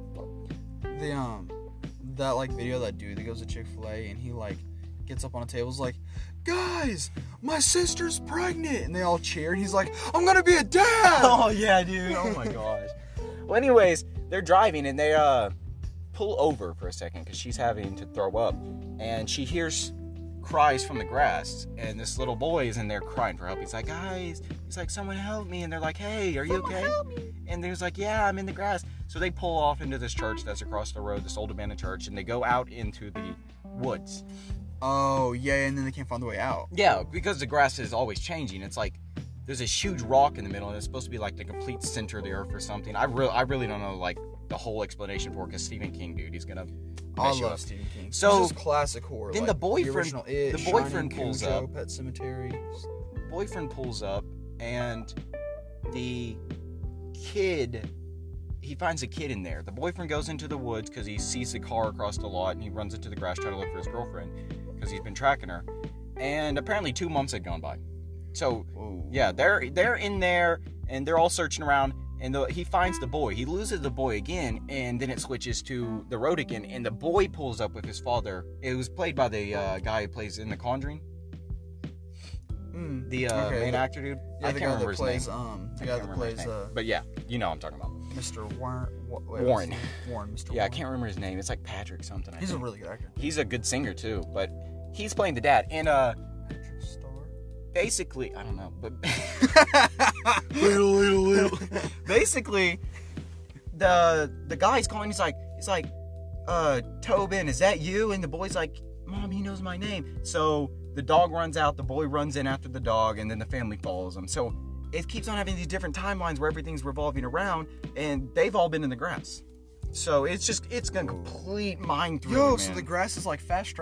of? The um, that like video of that dude that goes to Chick-fil-A and he like gets up on a table, is like, guys, my sister's pregnant, and they all cheer, and he's like, I'm gonna be a dad. Oh yeah, dude. Oh my gosh. Well, anyways, they're driving and they uh pull over for a second because she's having to throw up, and she hears cries from the grass, and this little boy is in there crying for help. He's like, guys, he's like, someone help me, and they're like, hey, are you Someone okay? help me. And there's like, yeah, I'm in the grass. So they pull off into this church that's across the road, this old abandoned church, and they go out into the woods. Oh yeah, and then they can't find the way out. Yeah, because the grass is always changing. It's like there's this huge rock in the middle, and it's supposed to be like the complete center of the earth or something. I really, I really don't know like the whole explanation for it, because Stephen King, dude, he's gonna I mess you love up. Stephen King. So, this is classic horror. then like, the boyfriend- original It, the boyfriend Shining, pulls Cujo, up. Pet Cemetery. Boyfriend pulls up, and the kid, he finds a kid in there. The boyfriend goes into the woods because he sees the car across the lot, and he runs into the grass trying to look for his girlfriend because he's been tracking her. And apparently two months had gone by. So Whoa. yeah, they're they're in there and they're all searching around, and the, he finds the boy. He loses the boy again, and then it switches to the road again, and the boy pulls up with his father. It was played by the uh, guy who plays in The Conjuring, Mm. the uh, Okay, main the- actor, dude. Yeah, I the can't guy remember that his plays name. um, the I guy can't that remember his plays name. uh, But yeah, you know what I'm talking about. Mister Warren. Wait, what's Warren. his name? Warren. Mister Yeah, I Warren. can't remember his name. It's like Patrick something. I He's a think. really good actor. He's a good singer too, but he's playing the dad. And uh, Star. basically, I don't know, but little, little, little. basically, the the guy's calling. He's like, he's like, uh, Tobin, is that you? And the boy's like, Mom, he knows my name. So the dog runs out. The boy runs in after the dog, and then the family follows him. So it keeps on having these different timelines where everything's revolving around, and they've all been in the grass. So it's just it's a complete mind threw. Yo, so the grass is like fast travel.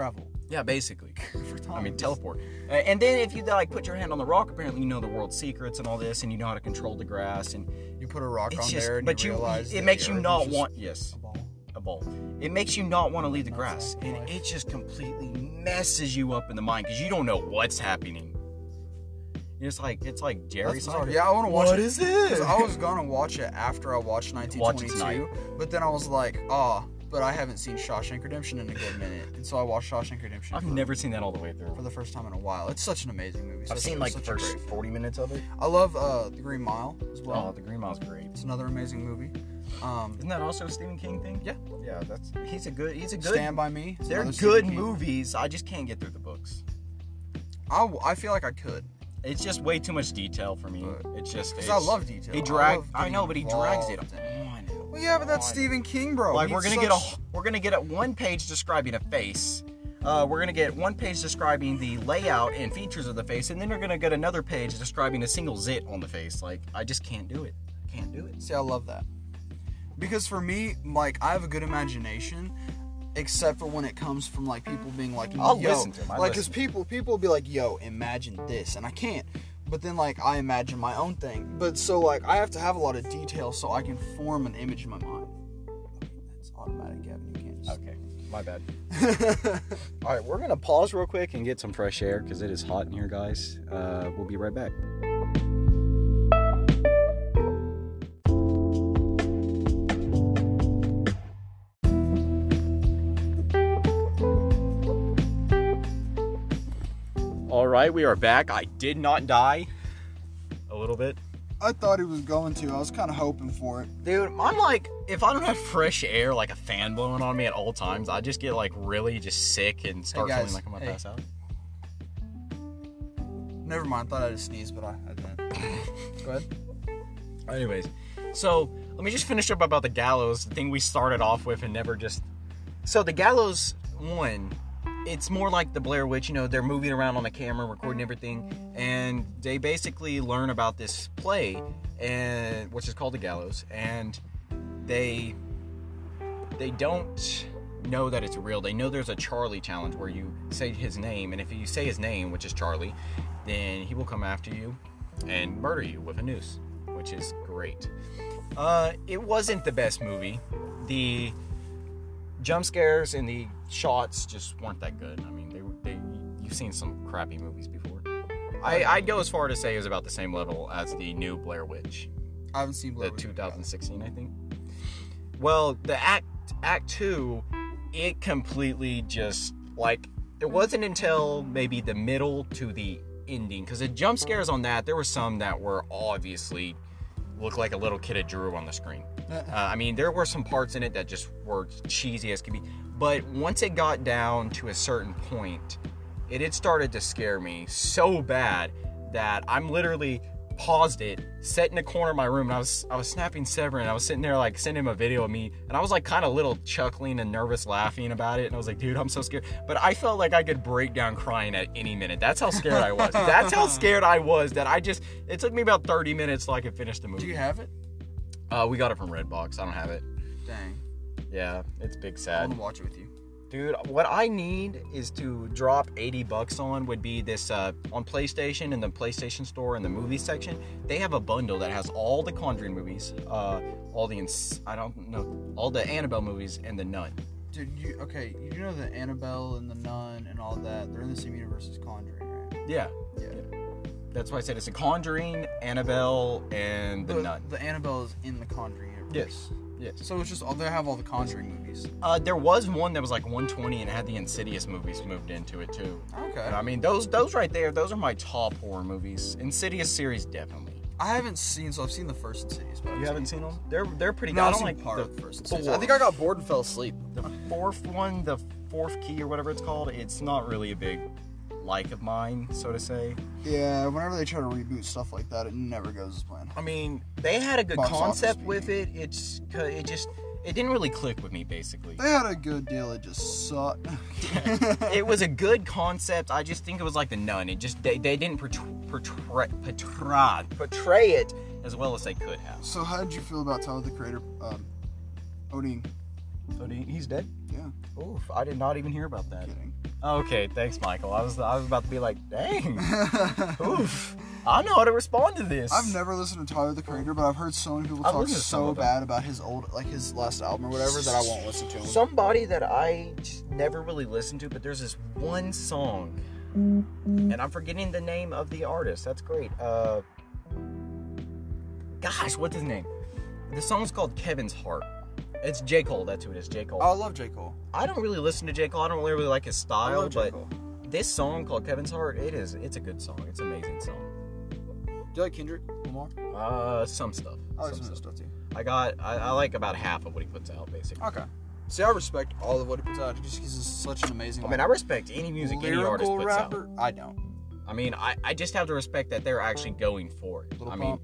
Yeah, basically. For Tom, I mean, just- teleport. Uh, and then if you like put your hand on the rock, apparently you know the world's secrets and all this, and you know how to control the grass, and You put a rock it's on just. there, and But you you, realize it that makes the you Earth not is just want. Yes, a ball. a ball. It makes you not want to leave the Not grass, and sacrifice. it just completely messes you up in the mind because you don't know what's happening. It's like it's like Jerry. That's bizarre. Yeah, I want to watch What it. is this? Because I was gonna watch it after I watched nineteen Watch it twenty-two, but then I was like, ah, but I haven't seen Shawshank Redemption in a good minute, and so I watched Shawshank Redemption. I've for, never seen that all the way through. for the first time in a while. It's such an amazing movie. I've Such seen a, like the such a first great- forty minutes of it. I love uh, The Green Mile as Oh, well. The Green Mile's great. It's another amazing movie. Um, Isn't that also a Stephen King thing? Yeah. Yeah, that's he's a good he's a good Stand by Me. It's They're another good Stephen King. movies. I just can't get through the books. I, I feel like I could. It's just way too much detail for me. But- It's just Because it's- I love detail. He I drag. love I, getting know, but he drags it involved. on. Well, yeah, but that's on. Stephen King, bro. Like He's we're gonna get a such- we're gonna get a one page describing a face. Uh, we're gonna get one page describing the layout and features of the face, and then we're gonna get another page describing a single zit on the face. Like I just can't do it. Can't do it. See, I love that. Because for me, like, I have a good imagination, except for when it comes from, like, people being like, yo. I'll listen to 'em, I Like, because listen. people, people will be like, yo, imagine this. And I can't. But then, like, I imagine my own thing. But so, like, I have to have a lot of detail so I can form an image in my mind. Okay, that's automatic, Gavin. You can't just... Okay, my bad. All right, we're gonna pause real quick and get some fresh air because it is hot in here, guys. Uh, we'll be right back. All right, we are back. I did not die. A little bit. I thought he was going to. I was kind of hoping for it. Dude, I'm like, if I don't have fresh air, like a fan blowing on me at all times, I just get like really just sick and start guys, feeling like I'm gonna hey. pass out. Never mind. I thought I had to sneeze, but I, I didn't. Go ahead. Anyways, so let me just finish up about the Gallows, the thing we started off with and never just. So the Gallows one, it's more like the Blair Witch. You know, they're moving around on the camera, recording everything, and they basically learn about this play, and which is called the Gallows, and they they don't know that it's real. They know there's a Charlie challenge where you say his name, and if you say his name, which is Charlie, then he will come after you and murder you with a noose, which is great. Uh, it wasn't the best movie. The jump scares and the shots just weren't that good. I mean, they, they you've seen some crappy movies before. I, I'd go as far to say it was about the same level as the new Blair Witch, I haven't seen Blair the Witch. two thousand sixteen, I think. Well, the act act two, it completely just like it wasn't until maybe the middle to the ending, because the jump scares on that, there were some that were obviously looked like a little kid had drew on the screen. Uh, I mean, there were some parts in it that just were cheesy as could be, but once it got down to a certain point, it had started to scare me so bad that I'm literally paused it, sat in the corner of my room, and I was I was snapping Severin. I was sitting there like sending him a video of me, and I was like kind of little chuckling and nervous laughing about it, and I was like, dude, I'm so scared. But I felt like I could break down crying at any minute. That's how scared I was. That's how scared I was that I just, it took me about thirty minutes till I could finish the movie. Do you have it? Uh, we got it from Redbox. I don't have it. Dang. Yeah, it's big I sad. want to watch it with you. Dude, what I need is to drop eighty bucks on would be this, uh, on PlayStation, in the PlayStation Store, in the movie section, they have a bundle that has all the Conjuring movies, uh, all the, ins- I don't know, all the Annabelle movies, and the Nun. Dude, you okay? You do know that Annabelle and the Nun and all that, they're in the same universe as Conjuring, right? Yeah, Yeah. that's why I said it's a Conjuring, Annabelle, and the But Nun. the Annabelle is in the Conjuring universe. Yes, yes. So it's just all they have all the Conjuring movies. Uh, there was one that was like one twenty and had the Insidious movies moved into it too. Okay. I mean, those those right there, those are my top horror movies. Insidious series, definitely. I haven't seen, so I've seen the first Insidious, but I You haven't seen them? They're they're pretty No, good. I I've don't seen like part the of the first Insidious. fourth. I think I got bored and fell asleep. The fourth one, the fourth key or whatever it's called, it's not really a big like of mine, so to say. Yeah, whenever they try to reboot stuff like that, it never goes as planned. I mean, they had a good Box office concept with speaking. it. It's it just it didn't really click with me, basically. They had a good deal, it just sucked. It was a good concept. I just think it was like the Nun. It just they, they didn't portray, portray portray portray it as well as they could have. So how did you feel about Tyler the Creator, um, owning Oh, he's dead? Yeah. Oof, I did not even hear about that. Kidding. Okay, thanks, Michael. I was I was about to be like, dang. Oof. I know how to respond to this. I've never listened to Tyler the Creator, but I've heard so many people I've talk listened to some so of them. bad about his old, like his last album or whatever, that I won't listen to him. Somebody that I just never really listened to, but there's this one song, and I'm forgetting the name of the artist. That's great. Uh, gosh, what's his name? The song's called Kevin's Heart. It's J. Cole. That's who it is, J. Cole. I love J. Cole. I don't really listen to J. Cole. I don't really like his I style, love J. but Cole. this song called Kevin's Heart, it is. It's a good song. It's an amazing song. Do you like Kendrick Lamar? Uh, some stuff. I like some some of his stuff. stuff too. I got. I, I like about half of what he puts out, basically. Okay. See, I respect all of what he puts out. Just because he's such an amazing. I mean, I respect any music any artist lyrical puts rapper. out. I don't. I mean, I, I just have to respect that they're actually going for it. Little I mean, Pump.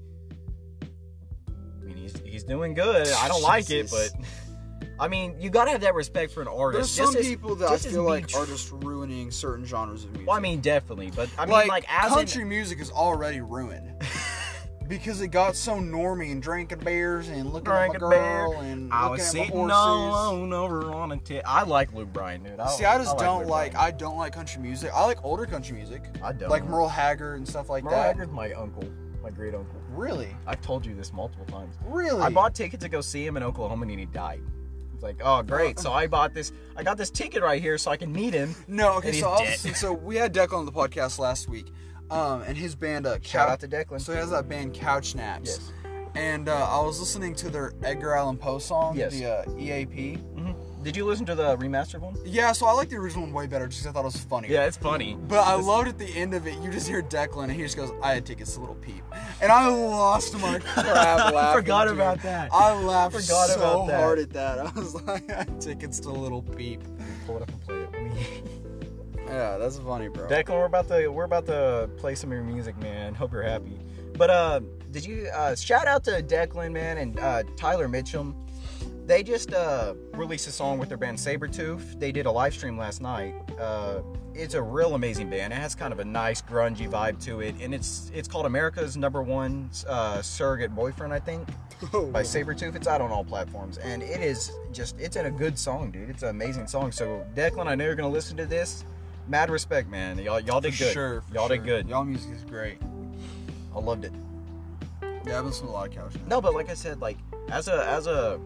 I mean, he's he's doing good. I don't like it, but I mean, you gotta have that respect for an artist. There's some Just as- people that I just as feel like me- are just ruining certain genres of music. Well, I mean, definitely, but I mean, like, like, as country in, music is already ruined because it got so normy and drinking beers and looking at Drinking my girl and I looking was at my sitting horses. alone over on a tit. I like Luke Bryan, dude. I, See, I just like don't Luke like. Bryan. I don't like country music. I like older country music, I don't like Merle Haggard and stuff like Merle that. Haggard's my uncle, my great uncle. Really, I've told you this multiple times. really. I bought tickets to go see him in Oklahoma, and he died. It's like, oh great. So I bought this. I got this ticket right here so I can meet him. No, okay. and he's So I was dead. listening- so we had Declan on the podcast last week, um, and his band. Uh, Shout Cou- out to Declan. So he has that band Couch Naps. Yes. And uh, I was listening to their Edgar Allan Poe song, Yes. the uh, E A P. hmm Did you listen to the remastered one? Yeah, so I like the original one way better just because I thought it was funny. Yeah, it's funny. But I It's- loved at the end of it, you just hear Declan, and he just goes, I had tickets to Little Peep. And I lost my crap laughing. I forgot dude. about that. I laughed Forgot so about that. hard at that. I was like, I had tickets to Little Peep. Pull it up and play it. Let me- Yeah, that's funny, bro. Declan, we're about to we're about to play some of your music, man. Hope you're happy. But uh, did you uh, shout out to Declan, man, and uh, Tyler Mitchum? They just uh, released a song with their band Sabretooth. They did a live stream last night. Uh, it's a real amazing band. It has kind of a nice grungy vibe to it, and it's it's called America's Number One uh, Surrogate Boyfriend, I think, by Sabretooth. It's out on all platforms, and it is just it's in a good song, dude. It's an amazing song. So Declan, I know you're gonna listen to this. Mad respect, man. Y'all y'all did For good. sure. for Y'all sure. did good. Y'all music is great. I loved it. Yeah, I've listened to a lot of Couch Naps. No, but like I said, like as a as a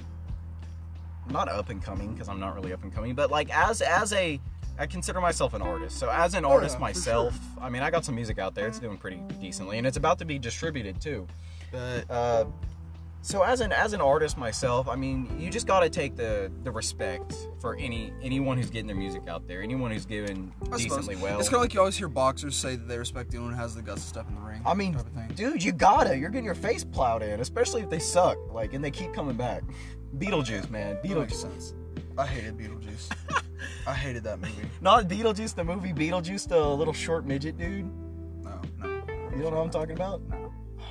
not up and coming because I'm not really up and coming, but like as as a I consider myself an artist. So as an Oh, artist yeah, for myself, I mean I got some music out there. It's doing pretty decently, and it's about to be distributed too. But Uh, so as an as an artist myself, I mean you just got to take the the respect for any anyone who's getting their music out there, anyone who's doing I suppose. decently well. It's kind of like you always hear boxers say that they respect anyone who has the guts to step in the ring. I mean, type of thing. dude, you gotta. You're getting your face plowed in, especially if they suck. Like, and they keep coming back. Beetlejuice, man. That makes Beetlejuice. sense. I hated Beetlejuice. I hated that movie. Not Beetlejuice, the movie Beetlejuice, the little short midget dude. No, no. You don't know what I'm talking about? No.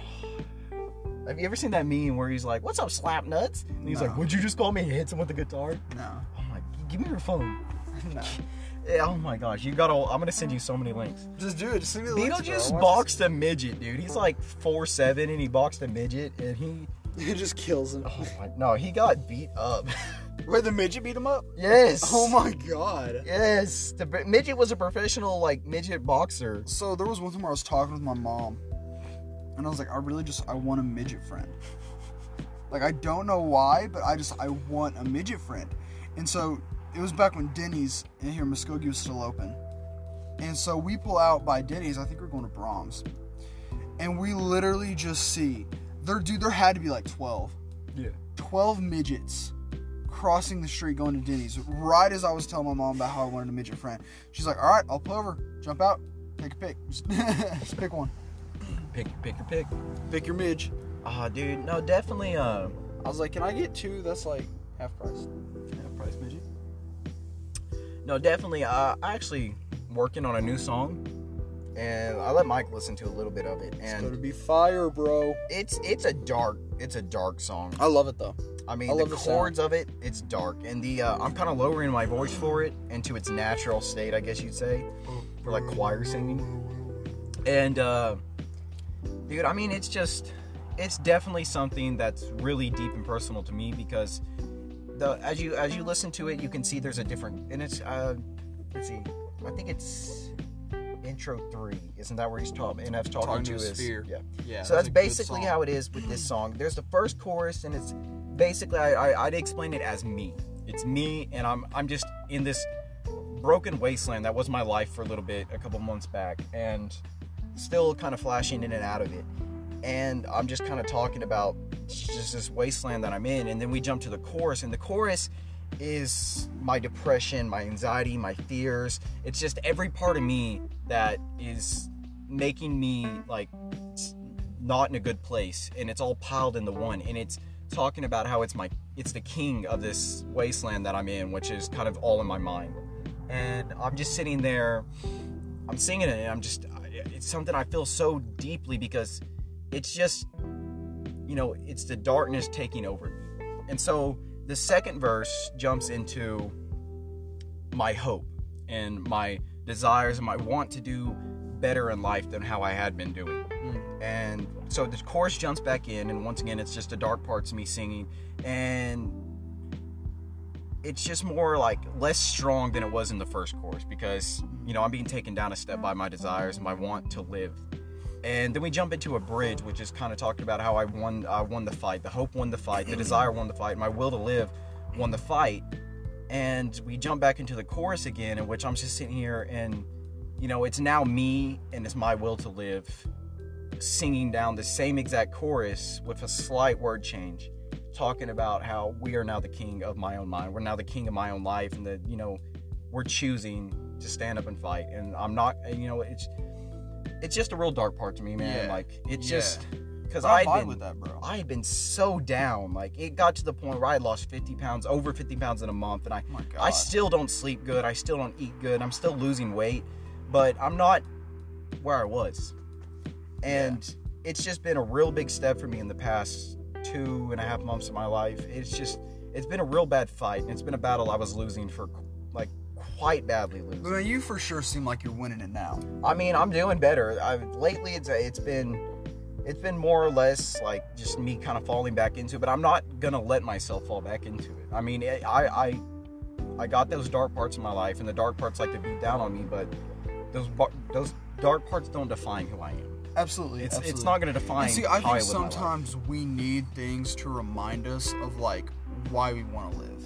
Have you ever seen that meme where he's like, "What's up, slap nuts?" And he's No. like, "Would you just call me?" He hits him with the guitar. No. Oh my, give me your phone. No. Yeah, oh my gosh, you gotta. I'm gonna send you so many links. Just do it. Just send me the links, bro. Beetlejuice I wanna boxed a midget, dude. He's like four seven, and he boxed a midget, and he. see- It just kills him. Oh my, no, he got beat up. Wait, the midget beat him up? Yes. Oh my god. Yes, the b- midget was a professional like midget boxer. So there was one time where I was talking with my mom, and I was like, I really just I want a midget friend. Like I don't know why, but I just I want a midget friend. And so it was back when Denny's in here in Muskogee was still open. And so we pull out by Denny's. I think we're going to Brahms, and we literally just see there, dude. There had to be like twelve. Yeah. twelve midgets crossing the street going to Denny's right as I was telling my mom about how I wanted a midget friend. She's like, all right, I'll pull over, jump out, take a pick. Just, just pick one. Pick, pick your pick. Pick your midge. Ah, dude, no, definitely. Uh, I was like, can I get two? That's like half price. half price midget. No, definitely. Uh, I actually working on a new song, and I let Mike listen to a little bit of it, It's gonna and be fire, bro. it's it's a dark it's a dark song. I love it though. I mean, I the love the chords of it, it's dark, and the uh, I'm kind of lowering my voice for it into its natural state, I guess you'd say, for like choir singing. And uh, dude, I mean, it's just, it's definitely something that's really deep and personal to me because the as you as you listen to it, you can see there's a different, and it's uh, let's see, I think it's intro three. Isn't that where he's talking? And F's talking, Talking to to a his sphere. yeah. Yeah. So that's a good basically song. how it is with this song. There's the first chorus, and it's basically I, I I'd explain it as me. It's me, and I'm I'm just in this broken wasteland that was my life for a little bit, a couple months back, and still kind of flashing in and out of it. And I'm just kind of talking about just this wasteland that I'm in. And then we jump to the chorus, and the chorus is my depression, my anxiety, my fears. It's just every part of me that is making me like not in a good place, and it's all piled into one. And it's talking about how it's my it's the king of this wasteland that I'm in, which is kind of all in my mind. And I'm just sitting there, I'm singing it, and I'm just, it's something I feel so deeply, because it's just, you know, it's the darkness taking over me. And so the second verse jumps into my hope and my desires and my want to do better in life than how I had been doing. Mm. And so the chorus jumps back in, and once again, it's just the dark parts of me singing, and it's just more like less strong than it was in the first chorus, because, you know, I'm being taken down a step by my desires and my want to live. And then we jump into a bridge, which is kind of talking about how I won, I won the fight. The hope won the fight. The desire won the fight. My will to live won the fight. And we jump back into the chorus again, in which I'm just sitting here, and, you know, it's now me and it's my will to live singing down the same exact chorus with a slight word change, talking about how we are now the king of my own mind. We're now the king of my own life, and that, you know, we're choosing to stand up and fight. And I'm not, you know, it's it's just a real dark part to me, man. Yeah. Like, it's Yeah. just because I I had vibe been with that, bro. I had been so down. Like, it got to the point where I had lost fifty pounds, over fifty pounds in a month, and I Oh my God. I still don't sleep good. I still don't eat good. I'm still losing weight, but I'm not where I was. And yeah. It's just been a real big step for me in the past two and a half months of my life. It's just, it's been a real bad fight, and it's been a battle I was losing for, like, quite badly losing. But you for sure seem like you're winning it now. I mean, I'm doing better. I've, lately, it's it's been it's been more or less like just me kind of falling back into it, but I'm not gonna let myself fall back into it. I mean, I I I got those dark parts in my life, and the dark parts like to beat down on me, but those those dark parts don't define who I am. Absolutely, It's absolutely. it's not going to define. And see, I how think I live my life. sometimes we need things to remind us of like why we want to live.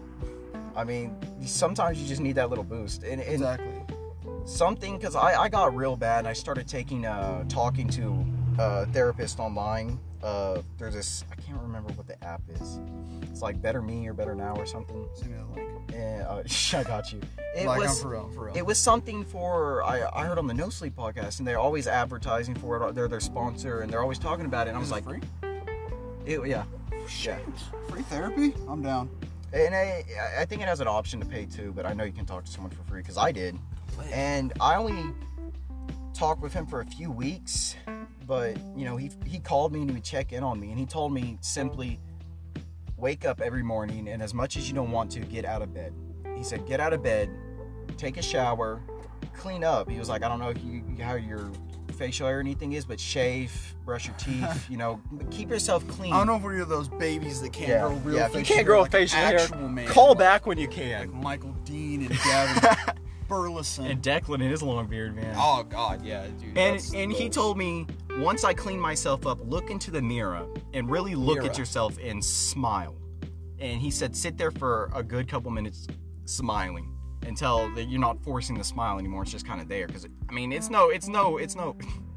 I mean, sometimes you just need that little boost, and, and Exactly. something, because I, I got real bad, and I started taking uh talking to a therapist online. Uh, there's this, I can't remember what the app is. It's like Better Me or Better Now or something. Send me the link. And uh, I got you. It like, was I'm for real, for real. it was something for I, I heard on the No Sleep podcast, and they're always advertising for it. They're their sponsor, and they're always talking about it. And I was Is like, it free? it, yeah, Shit. Free therapy? I'm down. and I, I think it has an option to pay too. But I know you can talk to someone for free, because I did, and I only talked with him for a few weeks. But, you know, he he called me and he would check in on me, and he told me simply, wake up every morning, and as much as you don't want to, get out of bed. He said, get out of bed, take a shower, clean up. He was like, I don't know if you how your facial hair or anything is, but shave, brush your teeth, you know, keep yourself clean. I don't know if we're those babies that can't Yeah, grow real yeah, if you facial can't grow hair like facial an hair, actual man. Call like, back when you like can. Michael Dean and Gavin Burleson. And Declan in his long beard, man. Oh God, yeah, dude. And that's and he those. told me, once I clean myself up, look into the mirror and really look Mirror. at yourself and smile. And he said, sit there for a good couple minutes smiling until that you're not forcing the smile anymore. It's just kind of there, because I mean, it's no, it's no, it's no,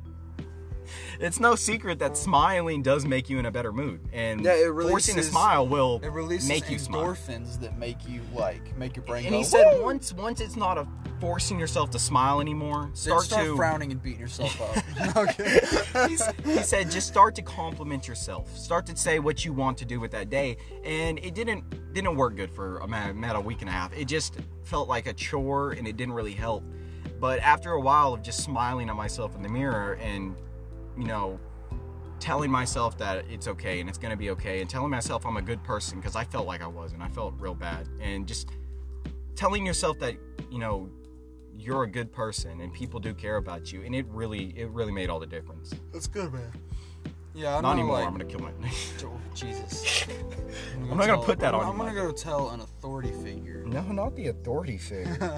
it's no secret that smiling does make you in a better mood. And Yeah, it forcing a releases- smile will It releases make you smile. endorphins that make you like make your brain And go. he said, "Woo!" once once it's not a forcing yourself to smile anymore, Then start, start to frowning and beating yourself up. Okay. He's- he said, just start to compliment yourself. Start to say what you want to do with that day. And it didn't didn't work good for a, about a week and a half. It just felt like a chore, and it didn't really help. But after a while of just smiling at myself in the mirror and, you know, telling myself that it's okay and it's going to be okay, and telling myself I'm a good person, because I felt like I wasn't. I felt real bad. And just telling yourself that, you know, you're a good person and people do care about you, and it really it really made all the difference. That's good, man. Yeah, I Not know, anymore. like- I'm gonna kill my. Oh, Jesus. gonna go I'm not gonna tell- put that I'm, on I'm you, gonna go tell an authority figure. No, not the authority figure.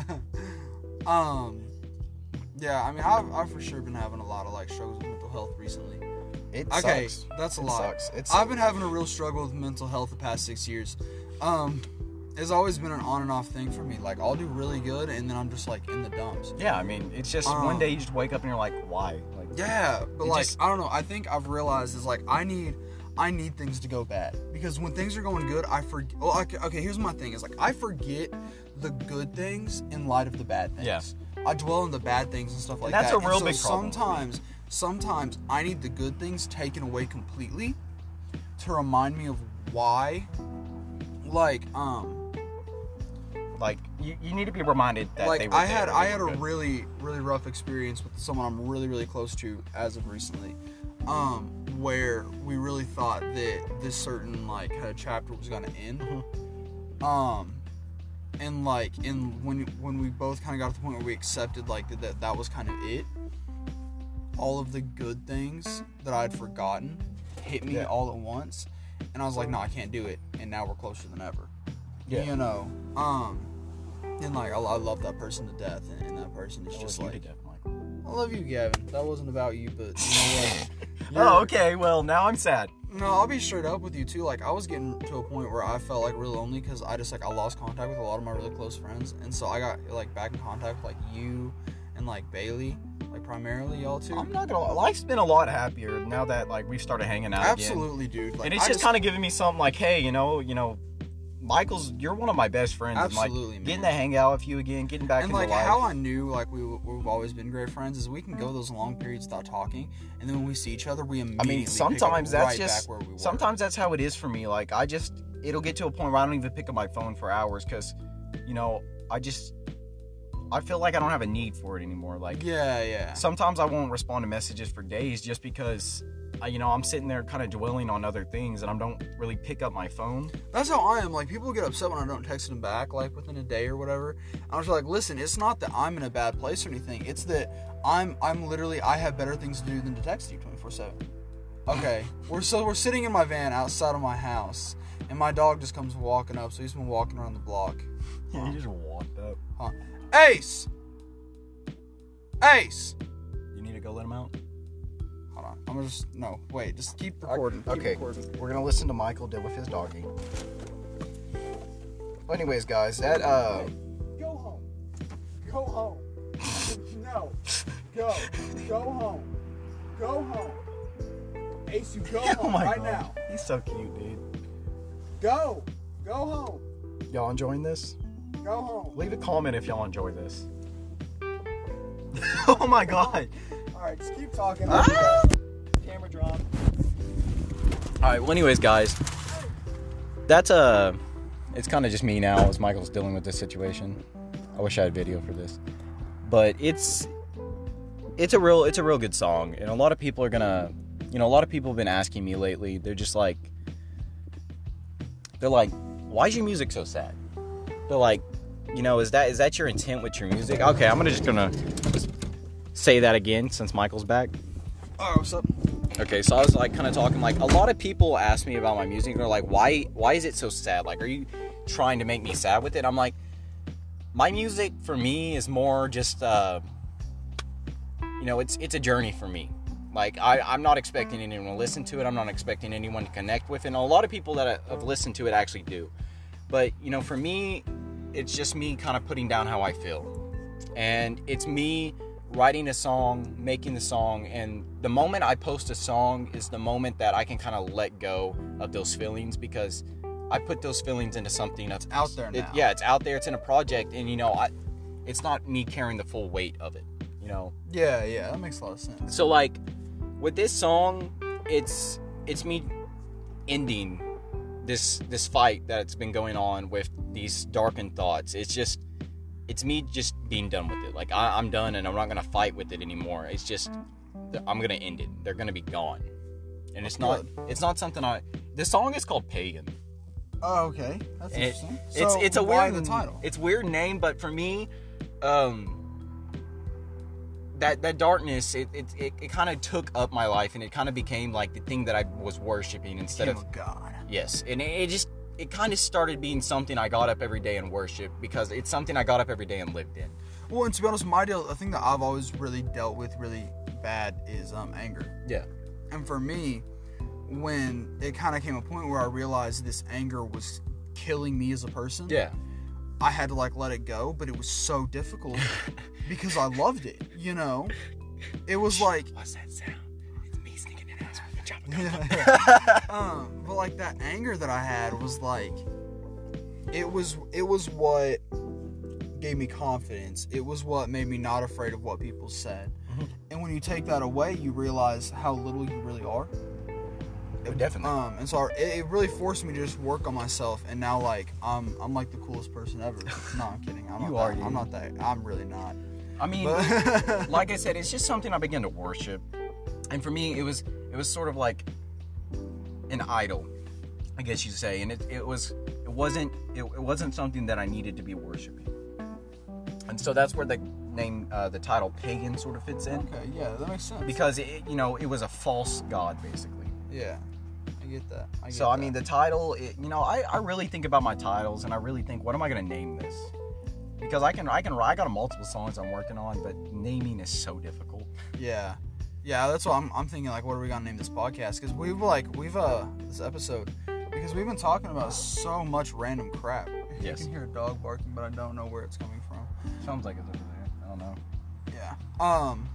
um, yeah, I mean, I've, I've for sure been having a lot of like struggles with mental health recently. It Okay, sucks. that's a It lot. sucks. It I've been sucks. having a real struggle with mental health the past six years. Um, it's always been an on and off thing for me. Like, I'll do really good, and then I'm just like in the dumps. Yeah, I mean, it's just Um, one day you just wake up and you're like, why? Like, Yeah, but It like just- I don't know. I think I've realized is like I need I need things to go bad because when things are going good, I forget. Well, okay, okay, here's my thing: is like I forget the good things in light of the bad things. Yeah. I dwell on the bad things and stuff like that's that. a real and so big problem with me. Sometimes, sometimes I need the good things taken away completely to remind me of why. Like, um, like you, you need to be reminded that like they were I there, had they I were had a good. really really rough experience with someone I'm really really close to as of recently, um, where we really thought that this certain like uh, chapter was gonna end, um, and like in when when we both kind of got to the point where we accepted like that that, that was kind of it. All of the good things that I'd forgotten hit me Yeah. all at once, and I was like, no, I can't do it. And now we're closer than ever. Yeah. You know, um, and like I, I love that person to death, and, and that person is I just love you like, to death, Michael. I love you, Gavin. That wasn't about you, but you know what? Oh, You're- okay. Well, now I'm sad. No, I'll be straight up with you too. Like I was getting to a point where I felt like really lonely because I just like I lost contact with a lot of my really close friends, and so I got like back in contact with like you and like Bailey, like primarily y'all two. I'm not gonna lie. Life's been a lot happier now that like we've started hanging out again. Absolutely, dude. Like, And it's I just, kind of giving me something like, hey, you know, you know, Michael's, you're one of my best friends. and, Absolutely, like, man. getting to hang out with you again, getting back and into like life. how I knew like we we've always been great friends is we can go those long periods without talking, and then when we see each other, we I immediately. mean, pick up sometimes that's right just back where we were. sometimes that's how it is for me. Like I just, it'll get to a point where I don't even pick up my phone for hours because, you know, I just, I feel like I don't have a need for it anymore. Like Yeah, yeah. sometimes I won't respond to messages for days just because, I, you know, I'm sitting there kind of dwelling on other things and I don't really pick up my phone. That's how I am. Like, people get upset when I don't text them back, like, within a day or whatever. I was like, listen, it's not that I'm in a bad place or anything. It's that I'm, I'm literally, I have better things to do than to text you twenty-four seven. Okay. We're, so we're sitting in my van outside of my house, and my dog just comes walking up, so he's been walking around the block. You just walked up. Huh. Ace! Ace! You need to go let him out? Hold on. I'm gonna just, no, wait, just keep recording. Keep Okay, recording. we're gonna listen to Michael deal with his doggy. Well, anyways, guys, that uh, Go home. Go home. No. Go. Go home. Go home. Ace, you go oh home my right god, now. he's so cute, dude. Go. Go home. Y'all enjoying this? Go home. Leave a comment if y'all enjoy this. Oh my god. All right, just keep talking. Ah! Camera drop. All right. Well, anyways, guys, that's uh, it's kind of just me now as Michael's dealing with this situation. I wish I had video for this, but it's it's a real it's a real good song, and a lot of people are gonna, you know, a lot of people have been asking me lately. They're just like, they're like, why is your music so sad? They're like, you know, is that is that your intent with your music? Okay, I'm gonna just gonna say that again since Michael's back. Oh, what's up? Okay, so I was like kind of talking like a lot of people ask me about my music. They're like, why why is it so sad? Like, are you trying to make me sad with it? I'm like, my music for me is more just uh you know, it's it's a journey for me. Like I, I'm not expecting anyone to listen to it. I'm not expecting anyone to connect with it. And a lot of people that have listened to it actually do. But, you know, for me, it's just me kind of putting down how I feel. And it's me writing a song, making the song, and the moment I post a song is the moment that I can kind of let go of those feelings because I put those feelings into something that's Out there it, now. yeah, it's out there, it's in a project, and, you know, I, it's not me carrying the full weight of it, you know? Yeah, yeah, that makes a lot of sense. So, like, with this song, it's it's me ending this this fight that's been going on with these darkened thoughts. It's just, it's me just being done with it. Like, I, I'm done, and I'm not gonna fight with it anymore. It's just, I'm gonna end it. They're gonna be gone, and it's not it's not something I. This song is called Pagan. Oh, okay. That's And it- interesting. it's So, it's a why weird the title? It's weird name, but for me, um, that that darkness, it it, it, it kind of took up my life, and it kind of became like the thing that I was worshiping instead King of of God. yes, and it, it just it kind of started being something I got up every day and worship, because it's something I got up every day and lived in. Well, and to be honest, my deal, the thing that I've always really dealt with really bad is um, anger. Yeah. And for me, when it kind of came a point where I realized this anger was killing me as a person, Yeah. I had to like let it go, but it was so difficult because I loved it, you know? It was like... What's that sound? It's me sneaking in house with the Yeah. um, but like that anger that I had was like, it was it was what gave me confidence. It was what made me not afraid of what people said. Mm-hmm. And when you take that away, you realize how little you really are. Definitely. Um, and so it, it really forced me to just work on myself. And now like I'm I'm like the coolest person ever. No, I'm kidding. I'm You not are, that, you. I'm not that. I'm really not. I mean, But like I said, it's just something I began to worship. And for me, it was it was sort of like an idol, I guess you'd say. And it, it was it wasn't it, it wasn't something that I needed to be worshiping. And so that's where the name, uh, the title pagan sort of fits in. okay, yeah, that makes sense. Because, it, you know, it was a false god, basically. yeah, I get that. I get So, I that. mean, the title, it, you know, I, I really think about my titles, and I really think, what am I going to name this? Because I can, I can, I got multiple songs I'm working on, but naming is so difficult. Yeah, yeah. That's what I'm. I'm thinking. Like, what are we gonna name this podcast? Because we've like we've uh this episode because we've been talking about so much random crap. Yes. You can hear a dog barking, but I don't know where it's coming from. Sounds like it's over there. I don't know. Yeah. Um.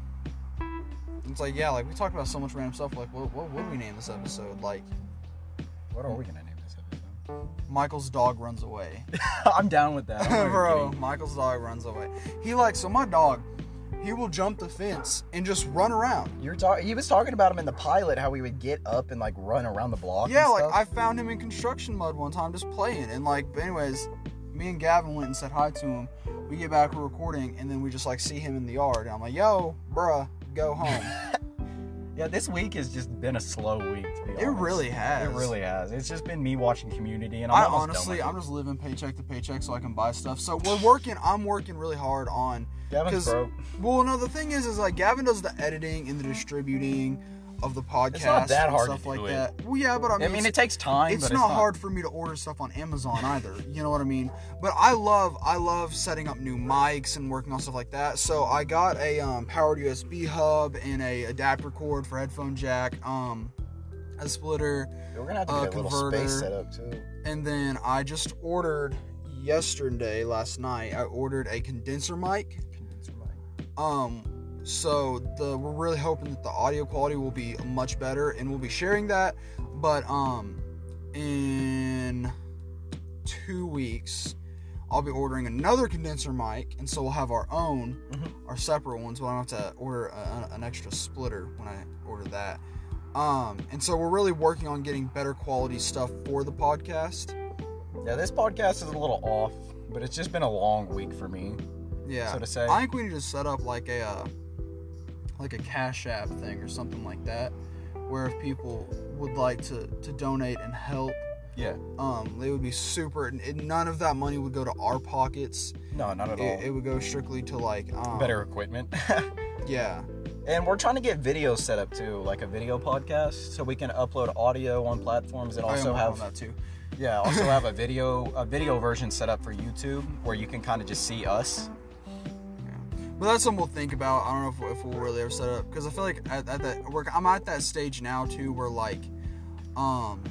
It's like yeah, like we talked about so much random stuff. Like, what what would we name this episode? Like, What are we going to name this episode? Michael's dog runs away. I'm down with that. I'm not even Bro, kidding. Michael's dog runs away. He like so my dog. He will jump the fence and just run around. You're talking. He was talking about him in the pilot, how he would get up and like run around the block. Yeah, and like stuff. I found him in construction mud one time just playing, and like, but anyways, me and Gavin went and said hi to him. We get back, we're recording, and then we just like see him in the yard, and I'm like, "Yo, bruh, go home." Yeah, this week has just been a slow week. To be honest, It really has. It really has. It's just been me watching Community, and I'm I almost honestly, done I'm with just living paycheck to paycheck so I can buy stuff. So we're working. I'm working really hard on. it. Gavin's 'cause- broke. Well, no, the thing is, is like Gavin does the editing and the distributing of the podcast It's not that and hard to stuff like do it. that. Well, yeah, but I I mean, mean, it's- it takes time. it's but not it's hard for me to order stuff on Amazon either. You know what I mean? But I love I love setting up new mics and working on stuff like that. So I got a um, powered U S B hub and a adapter cord for headphone jack, um, a splitter, We're gonna have to uh, get a little converter. space set up too. and then I just ordered yesterday, last night. I ordered a condenser mic. Condenser mic. Um, so the we're really hoping that the audio quality will be much better, and we'll be sharing that. But um, in two weeks, I'll be ordering another condenser mic, and so we'll have our own, Mhm. our separate ones. But I don't have to order a, an extra splitter when I order that. Um, and so we're really working on getting better quality stuff for the podcast. Yeah, this podcast is a little off, but it's just been a long week for me. Yeah, So to say. I think we need to set up like a uh, like a Cash App thing or something like that, where if people would like to, to donate and help, Yeah. um, they would be super. And none of that money would go to our pockets. No, not at all. It, it would go strictly to like um, Better equipment. Yeah, And we're trying to get videos set up too, like a video podcast, so we can upload audio on platforms and I am also working on have that too. yeah, also have a video a video version set up for YouTube where you can kind of just see us. But that's something we'll think about. I don't know if, if we'll really ever set it up, because I feel like at, at that work, I'm at that stage now too, where like, um,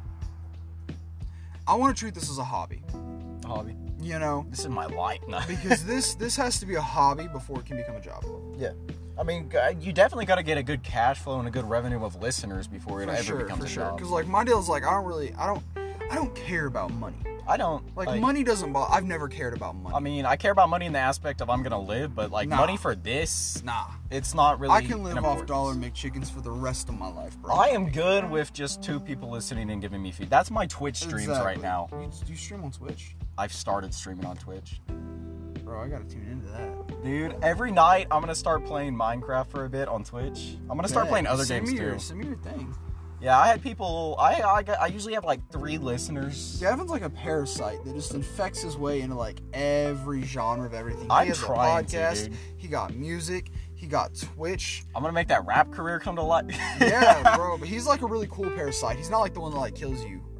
I want to treat this as a hobby. Hobby. You know, This is my life now. because this this has to be a hobby before it can become a job. Yeah. I mean, g- you definitely got to get a good cash flow and a good revenue of listeners before it For ever sure, becomes for a sure. job. Because like my deal is like I don't really, I don't, I don't care about money. I don't Like, money doesn't bother. I've never cared about money. I mean, I care about money in the aspect of I'm gonna live, but like Nah. money for this, nah. it's not really. I can live an off importance. dollar McChickens for the rest of my life, bro. I am good with just two people listening and giving me feed. That's my Twitch streams Exactly. right now. You, do you stream on Twitch? I've started streaming on Twitch. Bro, I gotta tune into that. Dude, every night I'm gonna start playing Minecraft for a bit on Twitch. I'm gonna start Bet. playing other send games me your, too. Send me your thing. Yeah, I had people. I, I got- I usually have like three listeners. Gavin's like a parasite that just infects his way into like every genre of everything. I'm he has trying a to, podcast. dude. He got music. He got Twitch. I'm gonna make that rap career come to life. Yeah, bro. But he's like a really cool parasite. He's not like the one that like kills you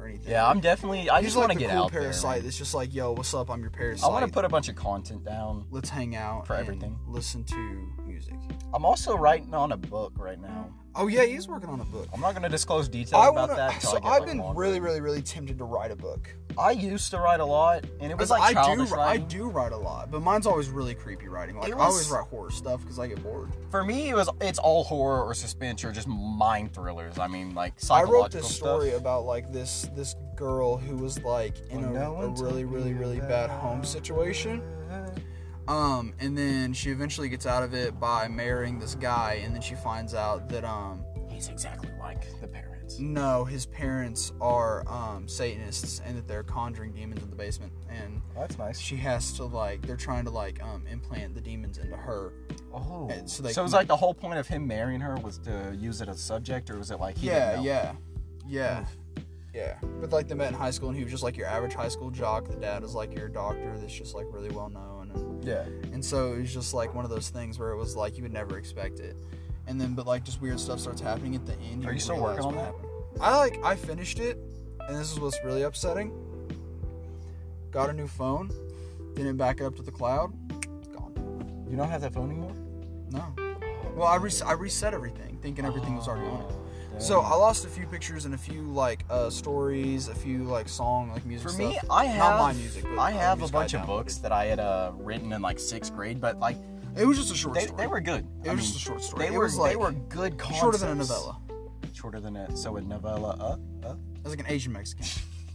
or anything. Yeah, I'm definitely. I He's just like want to the get cool out parasite. there. It's just like, yo, what's up? I'm your parasite. I want to put a bunch of content down. Let's hang out for and everything. Listen to music. I'm also writing on a book right now. Oh yeah, he's working on a book. I'm not going to disclose details I about wanna, that. Until so I get, I've like, been longer. really, really, really tempted to write a book. I used to write a lot, and it was like I childish do, I writing. do write a lot, but mine's always really creepy writing. Like It I was- always write horror stuff because I get bored. For me, it was it's all horror or suspense or just mind thrillers. I mean, like I psychological wrote this story stuff. about like this this girl who was like in Oh, a, no a one really, told really, me really that. bad home situation. Um, and then she eventually gets out of it by marrying this guy, and then she finds out that um He's exactly like the parents. no, his parents are um Satanists and that they're conjuring demons in the basement, and That's nice. she has to like they're trying to like um implant the demons into her. Oh, And so so, they it was can- like the whole point of him marrying her was to use it as a subject, or was it like he Yeah, didn't know? yeah, yeah, yeah. But like they met in high school, and he was just like your average high school jock. The dad is like your doctor that's just like really well known, and yeah. and so it was just like one of those things where it was like you would never expect it, and then but like just weird stuff starts happening at the end. Are you still realize working on what that? happened. I like I finished it, and this is what's really upsetting. Got a new phone, didn't back it up to the cloud, gone. You don't have that phone anymore? No. Well, I res- I reset everything, thinking everything was already on it. Oh, So dang. I lost a few pictures and a few like uh, stories, a few like song like music For stuff. me, I have not my music, but I other have a music I bunch of downloaded. books that I had uh, written in like sixth grade, but like It was just a short they, story. they were good. It I was mean, just a short story. They It were was, like, they were good concepts. shorter than a novella. Shorter than a so a novella. Uh, uh. It was like an Asian Mexican.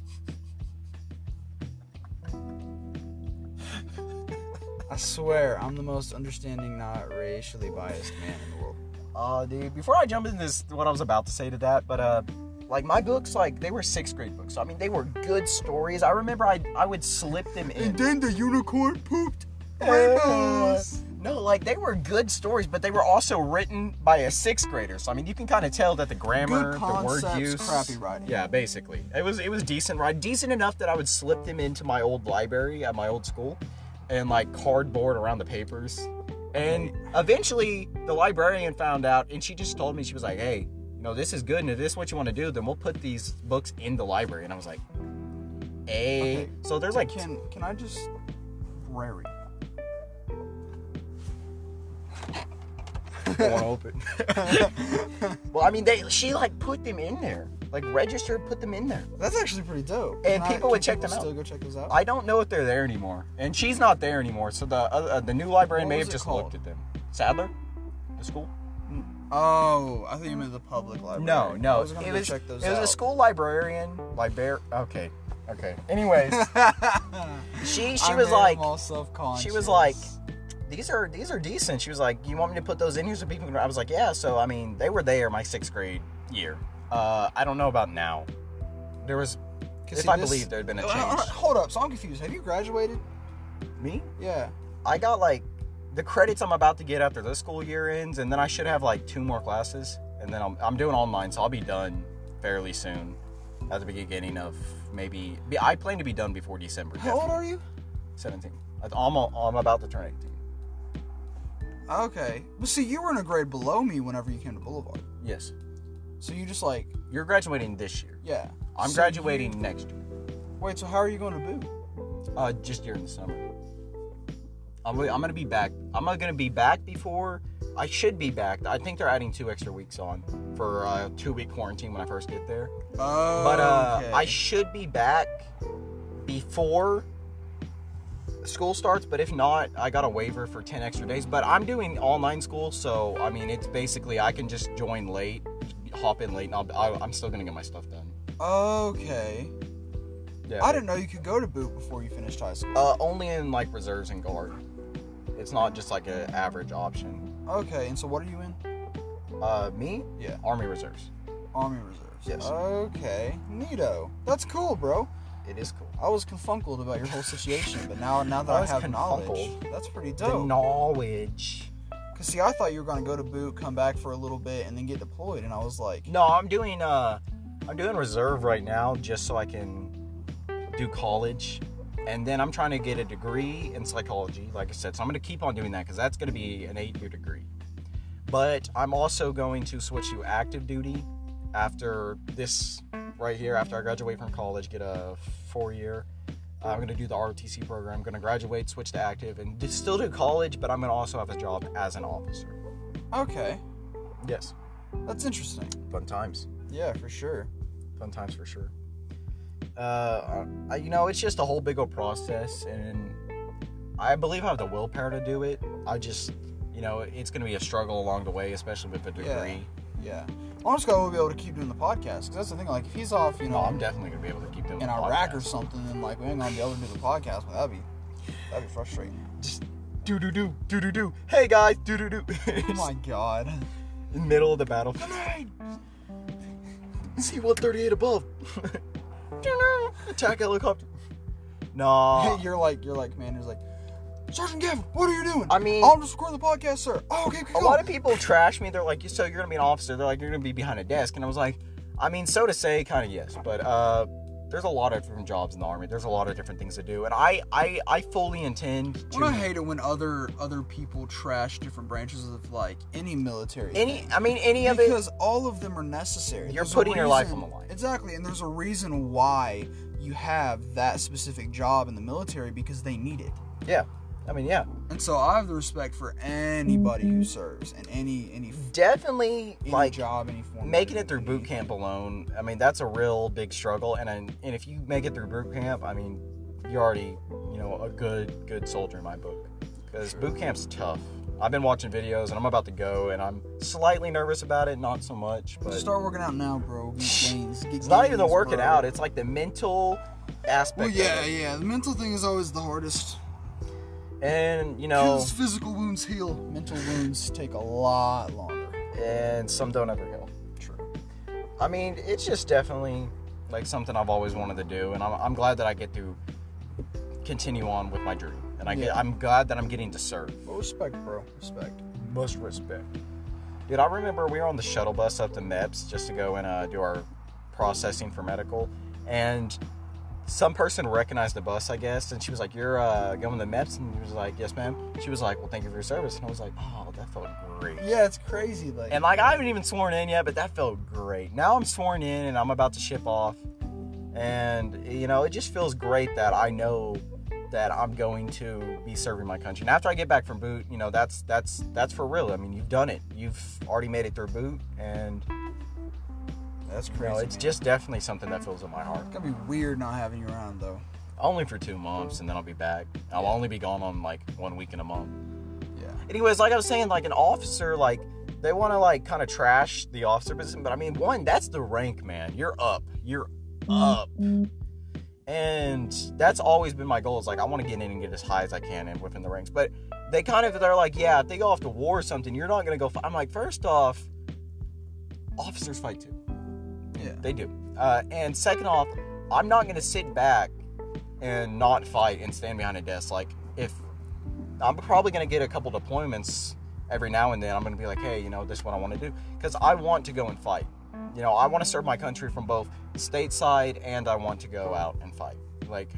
I swear, I'm the most understanding, not racially biased man in the world. Uh, dude, before I jump into this, what I was about to say to that, but uh, like my books, like they were sixth grade books. So I mean, they were good stories. I remember I I would slip them in. then the unicorn pooped Uh, no, like they were good stories, but they were also written by a sixth grader. So I mean, you can kind of tell that the grammar, Good the word concepts, use, crappy writing. Yeah, basically, it was it was decent, right? Decent enough that I would slip them into my old library at my old school, and like cardboard around the papers. And eventually, the librarian found out, and she just told me, she was like, "Hey, you know, this is good, and if this is what you want to do, then we'll put these books in the library." And I was like, "Hey." Okay. So there's like Can can I just Rary? won't open. Well, I mean, they she like put them in there, like registered, put them in there. That's actually pretty dope. And Can I- people would can check them out. Still go check those out. I don't know if they're there anymore, and she's not there anymore. So the uh, the new librarian What may was have it just called? looked at them. Sadler, the school? Oh, I think you meant the public library. No, no, I was gonna it go was check those it was out. a school librarian, librarian. Okay, okay. Anyways, she she I was made like them all self-conscious. she was like, these are these are decent. She was like, you want me to put those in here so people can? I was like, yeah. So I mean, they were there my sixth grade year. Uh, I don't know about now. There was, 'Cause if see, I this- believe there had been a Uh, uh, change. Hold up, so I'm confused. Have you graduated? Me? Yeah. I got like the credits I'm about to get after this school year ends, and then I should have like two more classes, and then I'm I'm doing online, so I'll be done fairly soon. At the beginning of maybe, I plan to be done before December. How old are you? seventeen. I'm I'm about to turn eighteen. Okay. But see, you were in a grade below me whenever you came to Boulevard. Yes. So you just like, You're graduating this year. yeah. I'm So graduating you- next year. Wait, so how are you going to Boo? Uh, just during the summer. I'm, I'm gonna be back. I'm not gonna be back before. I should be back. I think they're adding two extra weeks on for a two week quarantine when I first get there. Oh. But uh, okay. I should be back before school starts. But if not, I got a waiver for ten extra days. But I'm doing online school, so I mean, it's basically I can just join late, hop in late, and I'll, I'll, I'm still gonna get my stuff done. Okay. Yeah. I didn't know you could go to Boot before you finished high school. Uh, only in like reserves and guard. It's not just like an average option. Okay, and so what are you in? Uh, me? Yeah. Army reserves. Army Reserves. Yes. Okay. Neato. That's cool, bro. It is cool. I was confunkled about your whole situation, but now now that I I, was have knowledge, confunkled. that's pretty The dope. knowledge. Cause see, I thought you were gonna go to Boot, come back for a little bit, and then get deployed, and I was like, No, I'm doing uh, I'm doing reserve right now just so I can do college, and then I'm trying to get a degree in psychology. Like I said, so I'm gonna keep on doing that because that's gonna be an eight-year degree. But I'm also going to switch to active duty after this right here, after I graduate from college, get a four-year. Uh, I'm going to do the R O T C program. I'm going to graduate, switch to active, and do, still do college, but I'm going to also have a job as an officer. Okay. Yes. That's interesting. Fun times. Yeah, for sure. Fun times for sure. Uh, I, you know, it's just a whole big old process, and I believe I have the willpower to do it. I just, you know, it's going to be a struggle along the way, especially with a degree. Yeah. yeah. I'm just going to be able to keep doing the podcast, because that's the thing, like, if he's off, you know... No, I'm definitely going to be able to keep doing in the podcast. Iraq or something, then, like, we ain't going to be able to do the podcast, but that'd be, that'd be frustrating. Just do-do-do, do-do-do. Hey, guys, do-do-do. Oh, my God. In the middle of the battle. C one thirty-eight above. Attack helicopter. No. You're like, you're like, man, who's like, Sergeant Gavin, what are you doing? I mean, oh, I'm just recording the podcast, sir. Oh, okay, a lot of people trash me. They're like, so you're gonna be an officer? They're like, you're gonna be behind a desk, and I was like, I mean, so to say, kind of yes, but uh, there's a lot of different jobs in the Army. There's a lot of different things to do, and I, I, I fully intend to. Well, I hate it when other other people trash different branches of like any military. Any, thing. I mean, any of because it. because all of them are necessary. You're There's putting reason, your life on the line. Exactly, and there's a reason why you have that specific job in the military because they need it. Yeah, I mean, yeah. And so I have the respect for anybody who serves and any any definitely any like job, any form. Making it through boot camp alone. I mean, that's a real big struggle, and and if you make it through boot camp, I mean, you're already, you know, a good good soldier in my book, because Sure. boot camp's tough. I've been watching videos, and I'm about to go, and I'm slightly nervous about it, not so much, but Just start working out now, bro. Get gains. Get it's not even the gains, working bro. out. It's like the mental aspect. Well, yeah, of it. yeah. The mental thing is always the hardest. And you know, Because physical wounds heal, mental wounds take a lot longer. and some don't ever heal. True. I mean, it's just definitely like something I've always wanted to do, and I'm, I'm glad that I get to continue on with my dream, and I get, Yeah. I'm glad that I'm getting to serve. Well, respect, bro. Respect. Most respect. Dude, I remember we were on the shuttle bus up to M E P S just to go and uh, do our processing for medical, and some person recognized the bus, I guess, and she was like, "You're uh, going to M E P S?" And he was like, "Yes, ma'am." She was like, "Well, thank you for your service." And I was like, "Oh, that felt great." Yeah, it's crazy. Like, And like, I haven't even sworn in yet, but that felt great. Now I'm sworn in, and I'm about to ship off, and you know, it just feels great that I know that I'm going to be serving my country. And after I get back from boot, you know, that's that's that's for real. I mean, you've done it. You've already made it through boot, and that's you crazy. know, it's man. just definitely something that fills in my heart. It's gonna be weird not having you around, though. Only for two months, and then I'll be back. I'll Yeah. only be gone on like one week in a month. Yeah. Anyways, like I was saying, like an officer, like they want to like kind of trash the officer position, but I mean, one, that's the rank, man. You're up. You're up. And that's always been my goal. Is like I want to get in and get as high as I can and within the ranks. But they kind of they're like, yeah, if they go off to war or something, you're not gonna go. Fight. I'm like, first off, officers fight too. Yeah. They do. Uh, and second off, I'm not gonna sit back and not fight and stand behind a desk. Like if I'm probably gonna get a couple deployments every now and then, I'm gonna be like, hey, you know, this is what I want to do, because I want to go and fight. You know, I want to serve my country from both stateside, and I want to go out and fight. Like,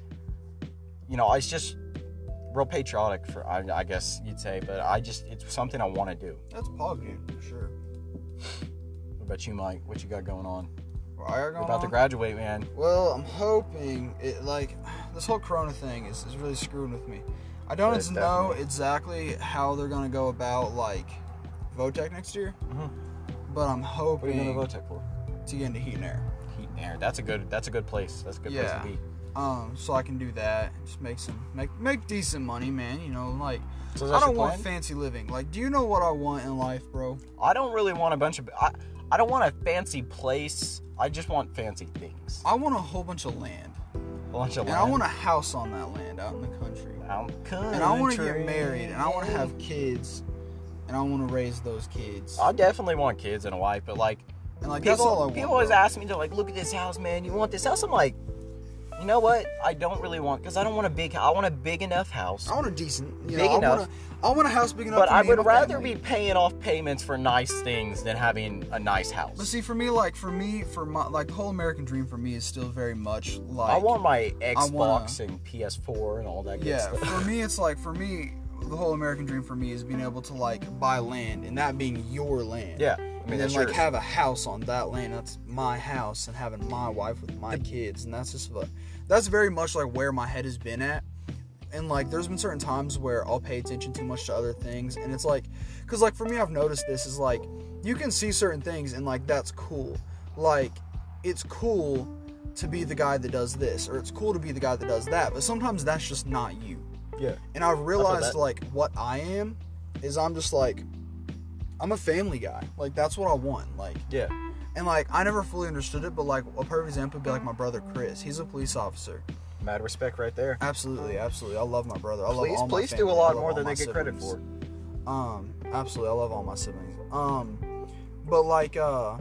you know, it's just real patriotic, for I, I guess you'd say, but I just, it's something I want to do. That's positive, for sure. What about you, Mike? What you got going on? Well, I got You're going about on? to graduate, man. Well, I'm hoping it like this whole Corona thing is, is really screwing with me. I don't It's know definitely- exactly how they're gonna go about like VOTEC next year, Mhm. but I'm What are hoping you going to VOTEC for? to get into heat and air. Heat and air. That's a good. That's a good place. That's a good Yeah. place to be. Um, so I can do that, just make some make make decent money, man. You know, like So is I that don't your want plan? fancy living. Like, do you know what I want in life, bro? I don't really want a bunch of. I, I don't want a fancy place. I just want fancy things. I want a whole bunch of land, A bunch of and I want a house on that land out in the country. And I want to get married, and I want to have kids, and I want to raise those kids. I definitely want kids and a wife, but like, And like people, that's all I want. people always bro. ask me, they're like, "Look at this house, man. You want this house?" I'm like, you know what? I don't really want, because I don't want a big. I want a big enough house. I want a decent, you Big know, enough. I want, a, I want a house big enough. But for I me would and my rather family. be paying off payments for nice things than having a nice But house. see, for me, like for me, for my like the whole American dream for me is still very much like I want my Xbox wanna- and P S four and all that good yeah. stuff. For me, it's like for me, the whole American dream for me is being able to like buy land and that being your land. Yeah. I mean, and that's then like yours. have a house on that land. That's my house, and having my wife with my The- kids, and that's just what that's very much like where my head has been at. And like there's been certain times where I'll pay attention too much to other things, and it's like, because like for me, I've noticed this is like you can see certain things and like that's cool. Like it's cool to be the guy that does this, or it's cool to be the guy that does that, but sometimes that's just not you. Yeah. And I've realized that. like what I am is I'm just like I'm a family guy. Like that's what I want. Like Yeah. and like I never fully understood it, but like a perfect example would be like my brother Chris. He's a police officer. Mad respect right there. Absolutely, absolutely. I love my brother. I love Police, all my police do family. a I lot love more all than my they get credit for. siblings. Um, absolutely. I love all my siblings. Um, but like uh,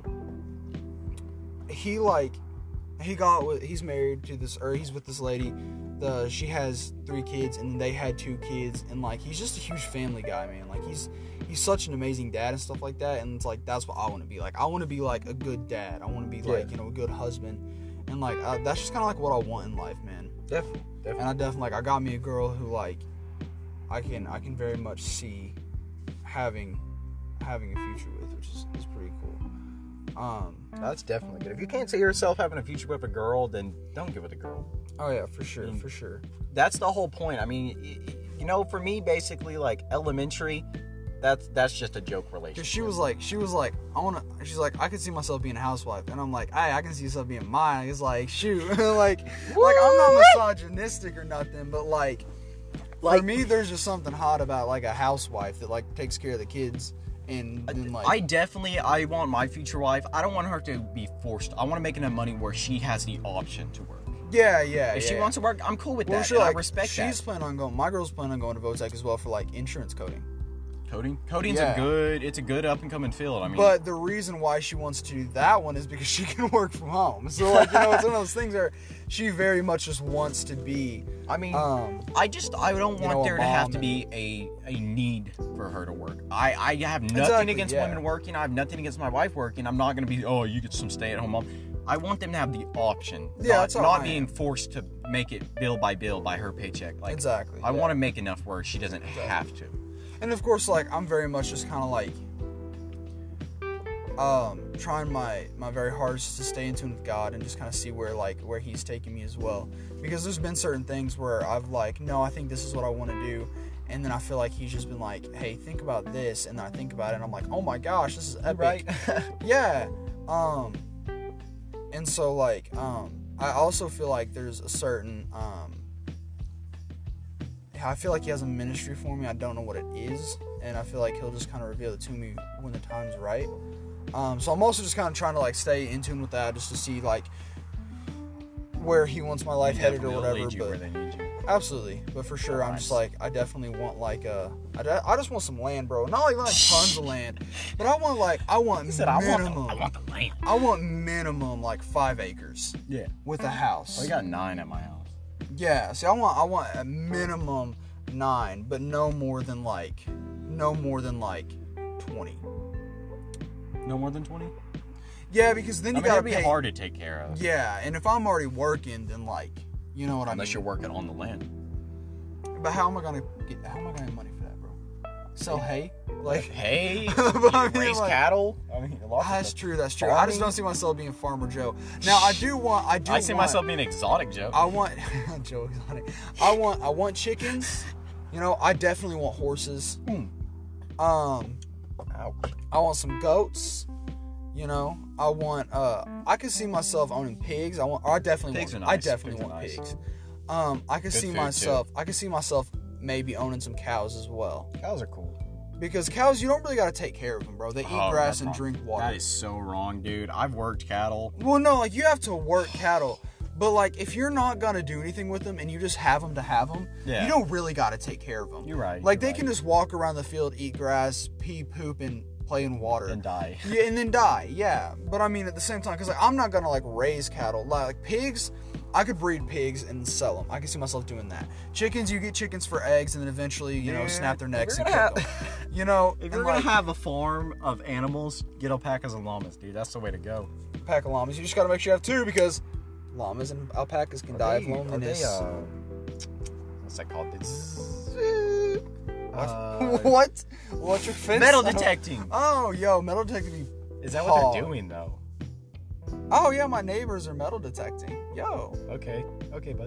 he like he got with he's married to this or he's with this lady. The she has three kids and they had two kids, and like he's just a huge family guy, man. Like he's he's such an amazing dad and stuff like that, and it's like that's what I want to be. Like I want to be like a good dad. I want to be like Yeah. you know a good husband, and like uh, that's just kind of like what I want in life, man. Definitely. And Definitely. I definitely like I got me a girl who like I can I can very much see having having a future with, which is, is pretty cool. Um That's definitely good. If you can't see yourself having a future with a girl, then don't get with a girl. oh yeah, for sure, Mm. for sure. That's the whole point. I mean, y- y- you know, for me, basically, like elementary, that's that's just a joke relationship. Cause she was like she was like I wanna she's like I can see myself being a housewife, and I'm like hey I can see yourself being mine. It's like shoot like like I'm not misogynistic or nothing, but like Like- for me there's just something hot about like a housewife that like takes care of the kids. And then like I definitely, I want my future wife. I don't want her to be forced. I want to make enough money where she has the option to work. yeah yeah If yeah. she wants to work, I'm cool with Well, that. sure, and like, I respect she's that. planning on going. My girl's planning on going to Votech as well for like insurance coding. Coding, coding's Yeah. a good. It's a good up and coming field. I mean, But the reason why she wants to do that one is because she can work from home. So like you know, it's one of those things where she very much just wants to be. I mean, Um, I just I don't you want know, a there to have mom to and- be a a need for her to work. I I have nothing Exactly, against yeah. women working. I have nothing against my wife working. I'm not gonna be oh you get some stay at home mom. I want them to have the option. Yeah, not, that's how not I being am. forced to make it bill by bill by her paycheck. Like exactly. I yeah. want to make enough where she doesn't have to. And of course, like I'm very much just kind of like um trying my my very hardest to stay in tune with God and just kind of see where like where He's taking me as well. Because there's been certain things where I've like, no, I think this is what I want to do, and then I feel like He's just been like, hey, think about this, and then I think about it, and I'm like, oh my gosh, this is epic. Right? Yeah. Um. And so like um I also feel like there's a certain um. I feel like He has a ministry for me. I don't know what it is, and I feel like He'll just kind of reveal it to me when the time's right. Um, so I'm also just kind of trying to like stay in tune with that, just to see like where He wants my life headed or Definitely whatever. lead you But where they need you. absolutely, but for sure, I'm just like I definitely want like a. I, de- I just want some land, bro. Not like, like tons of land, but I want like I want He said, I want, minimum. the, I want the land. I want minimum like five acres Yeah. with a house. We got nine at my house. Yeah, see, I want I want a minimum nine, but no more than like no more than like twenty. No more than twenty? Yeah, because then I you mean, gotta it'd be pay. hard to take care of. Yeah, and if I'm already working, then like, you know what Unless I mean. you're working on the land. But how am I gonna get? How am I gonna get money for that, bro? Sell hay? Like, Hey, But I mean, raise like- cattle. I mean, a lot of that's stuff. true. That's true. I just Farming? don't see myself being Farmer Joe. Now I do want. I do. I see want, myself being exotic, Joe. I want Joe Exotic. I want. I want chickens. You know, I definitely want horses. Mm. Um, Ouch. I want some goats. You know, I want. Uh, I can see myself owning pigs. I want. Or I definitely Pigs want. are I nice. definitely Pigs are want nice. pigs. Um, I can Good see food, myself. I can see myself maybe owning some cows as well. Cows are cool. Because cows, you don't really got to take care of them, bro. They eat Oh, grass that's and wrong. drink water. That is so wrong, dude. I've worked cattle. Well, no, like you have to work cattle, but like if you're not gonna do anything with them and you just have them to have them, Yeah. you don't really got to take care of them. You're right. Like you're they right. can just walk around the field, eat grass, pee, poop, and play in water. and die. Yeah, and then die. Yeah, but I mean at the same time, because like I'm not gonna like raise cattle. Like, like pigs, I could breed pigs and sell them. I can see myself doing that. Chickens, you get chickens for eggs, and then eventually, you know, Dude, snap their if necks you're and gonna cook have- them. You know, If and, you're like, gonna have a farm of animals, get alpacas and llamas, dude. That's the way to go. pack of llamas, you just gotta make sure you have two because llamas and alpacas can die of Are they- loneliness. Are they, uh, what's that called? It's, What? uh, what? What's your fence? metal I don't- detecting. Oh, yo, metal detecting be Is that what hard. they're doing though? Oh yeah, my neighbors are metal detecting. Yo. Okay. Okay, bud.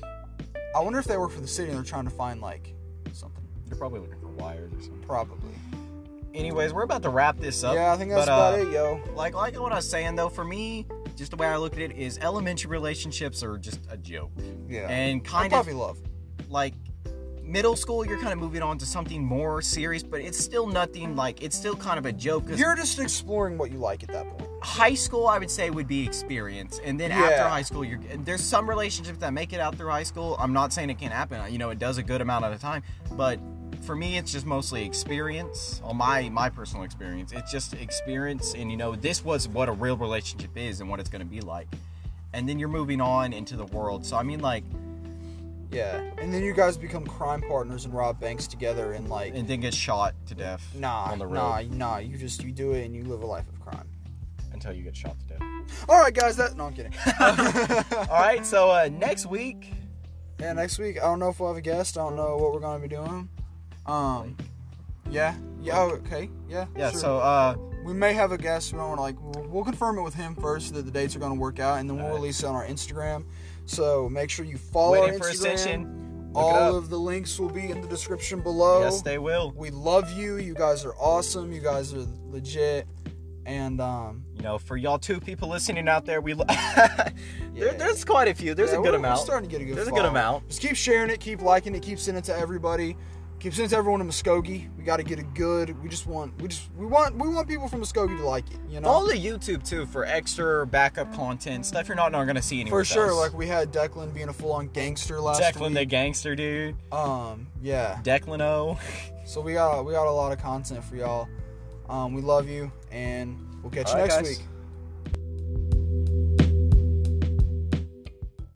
I wonder if they work for the city and they're trying to find like something. They're probably looking for wires or something. Probably. Anyways, we're about to wrap this up. Yeah, I think that's but, about uh, it, yo. Like, like what I was saying though, for me, just the way I look at it is elementary relationships are just a joke. Yeah. And Or kind of puppy love. like middle school, you're kind of moving on to something more serious, but it's still nothing like it's still kind of a joke. 'Cause You're just exploring what you like at that point. high school, I would say, would be experience, and then Yeah. after high school, you're there's some relationships that make it out through high school. I'm not saying it can't happen. You know, it does a good amount of the time, but for me, it's just mostly experience. On my my personal experience, it's just experience, and you know, this was what a real relationship is and what it's going to be like, and then you're moving on into the world. So I mean, like, Yeah. And then you guys become crime partners and rob banks together and like and then get shot to death. nah, on the road nah, nah. You just you do it and you live a life of crime. until you get shot to death. All right, guys. That no, I'm kidding. All right, so uh, next week. Yeah, next week I don't know if we'll have a guest. I don't know what we're gonna be doing. Um, yeah, yeah, oh, okay, yeah, Yeah, sure. so uh, we may have a guest. We don't want to like. We'll, we'll confirm it with him first that the dates are gonna work out, and then we'll Alright. release it on our Instagram. So make sure you follow waiting our for Instagram. Ascension. Look it All up. of the links will be in the description below. Yes, they will. We love you. You guys are awesome. You guys are legit. And um, You know, for y'all two people listening out there, we lo- there, Yeah. there's quite a few. There's yeah, a good we're, amount. We're starting to get a good. There's a good following. amount. Just keep sharing it, keep liking it, keep sending it to everybody. Keep sending it to everyone in Muskogee. We got to get it good. We just want, we just, we want, we want people from Muskogee to like it. You know, Follow the YouTube too for extra backup content, stuff you're not, not going to see anywhere for sure. else. Like we had Declan being a full-on gangster last Declan the week. gangster dude. Um, yeah. Declan O. So we got, we got a lot of content for y'all. Um, we love you, and we'll catch you All right, next guys. week.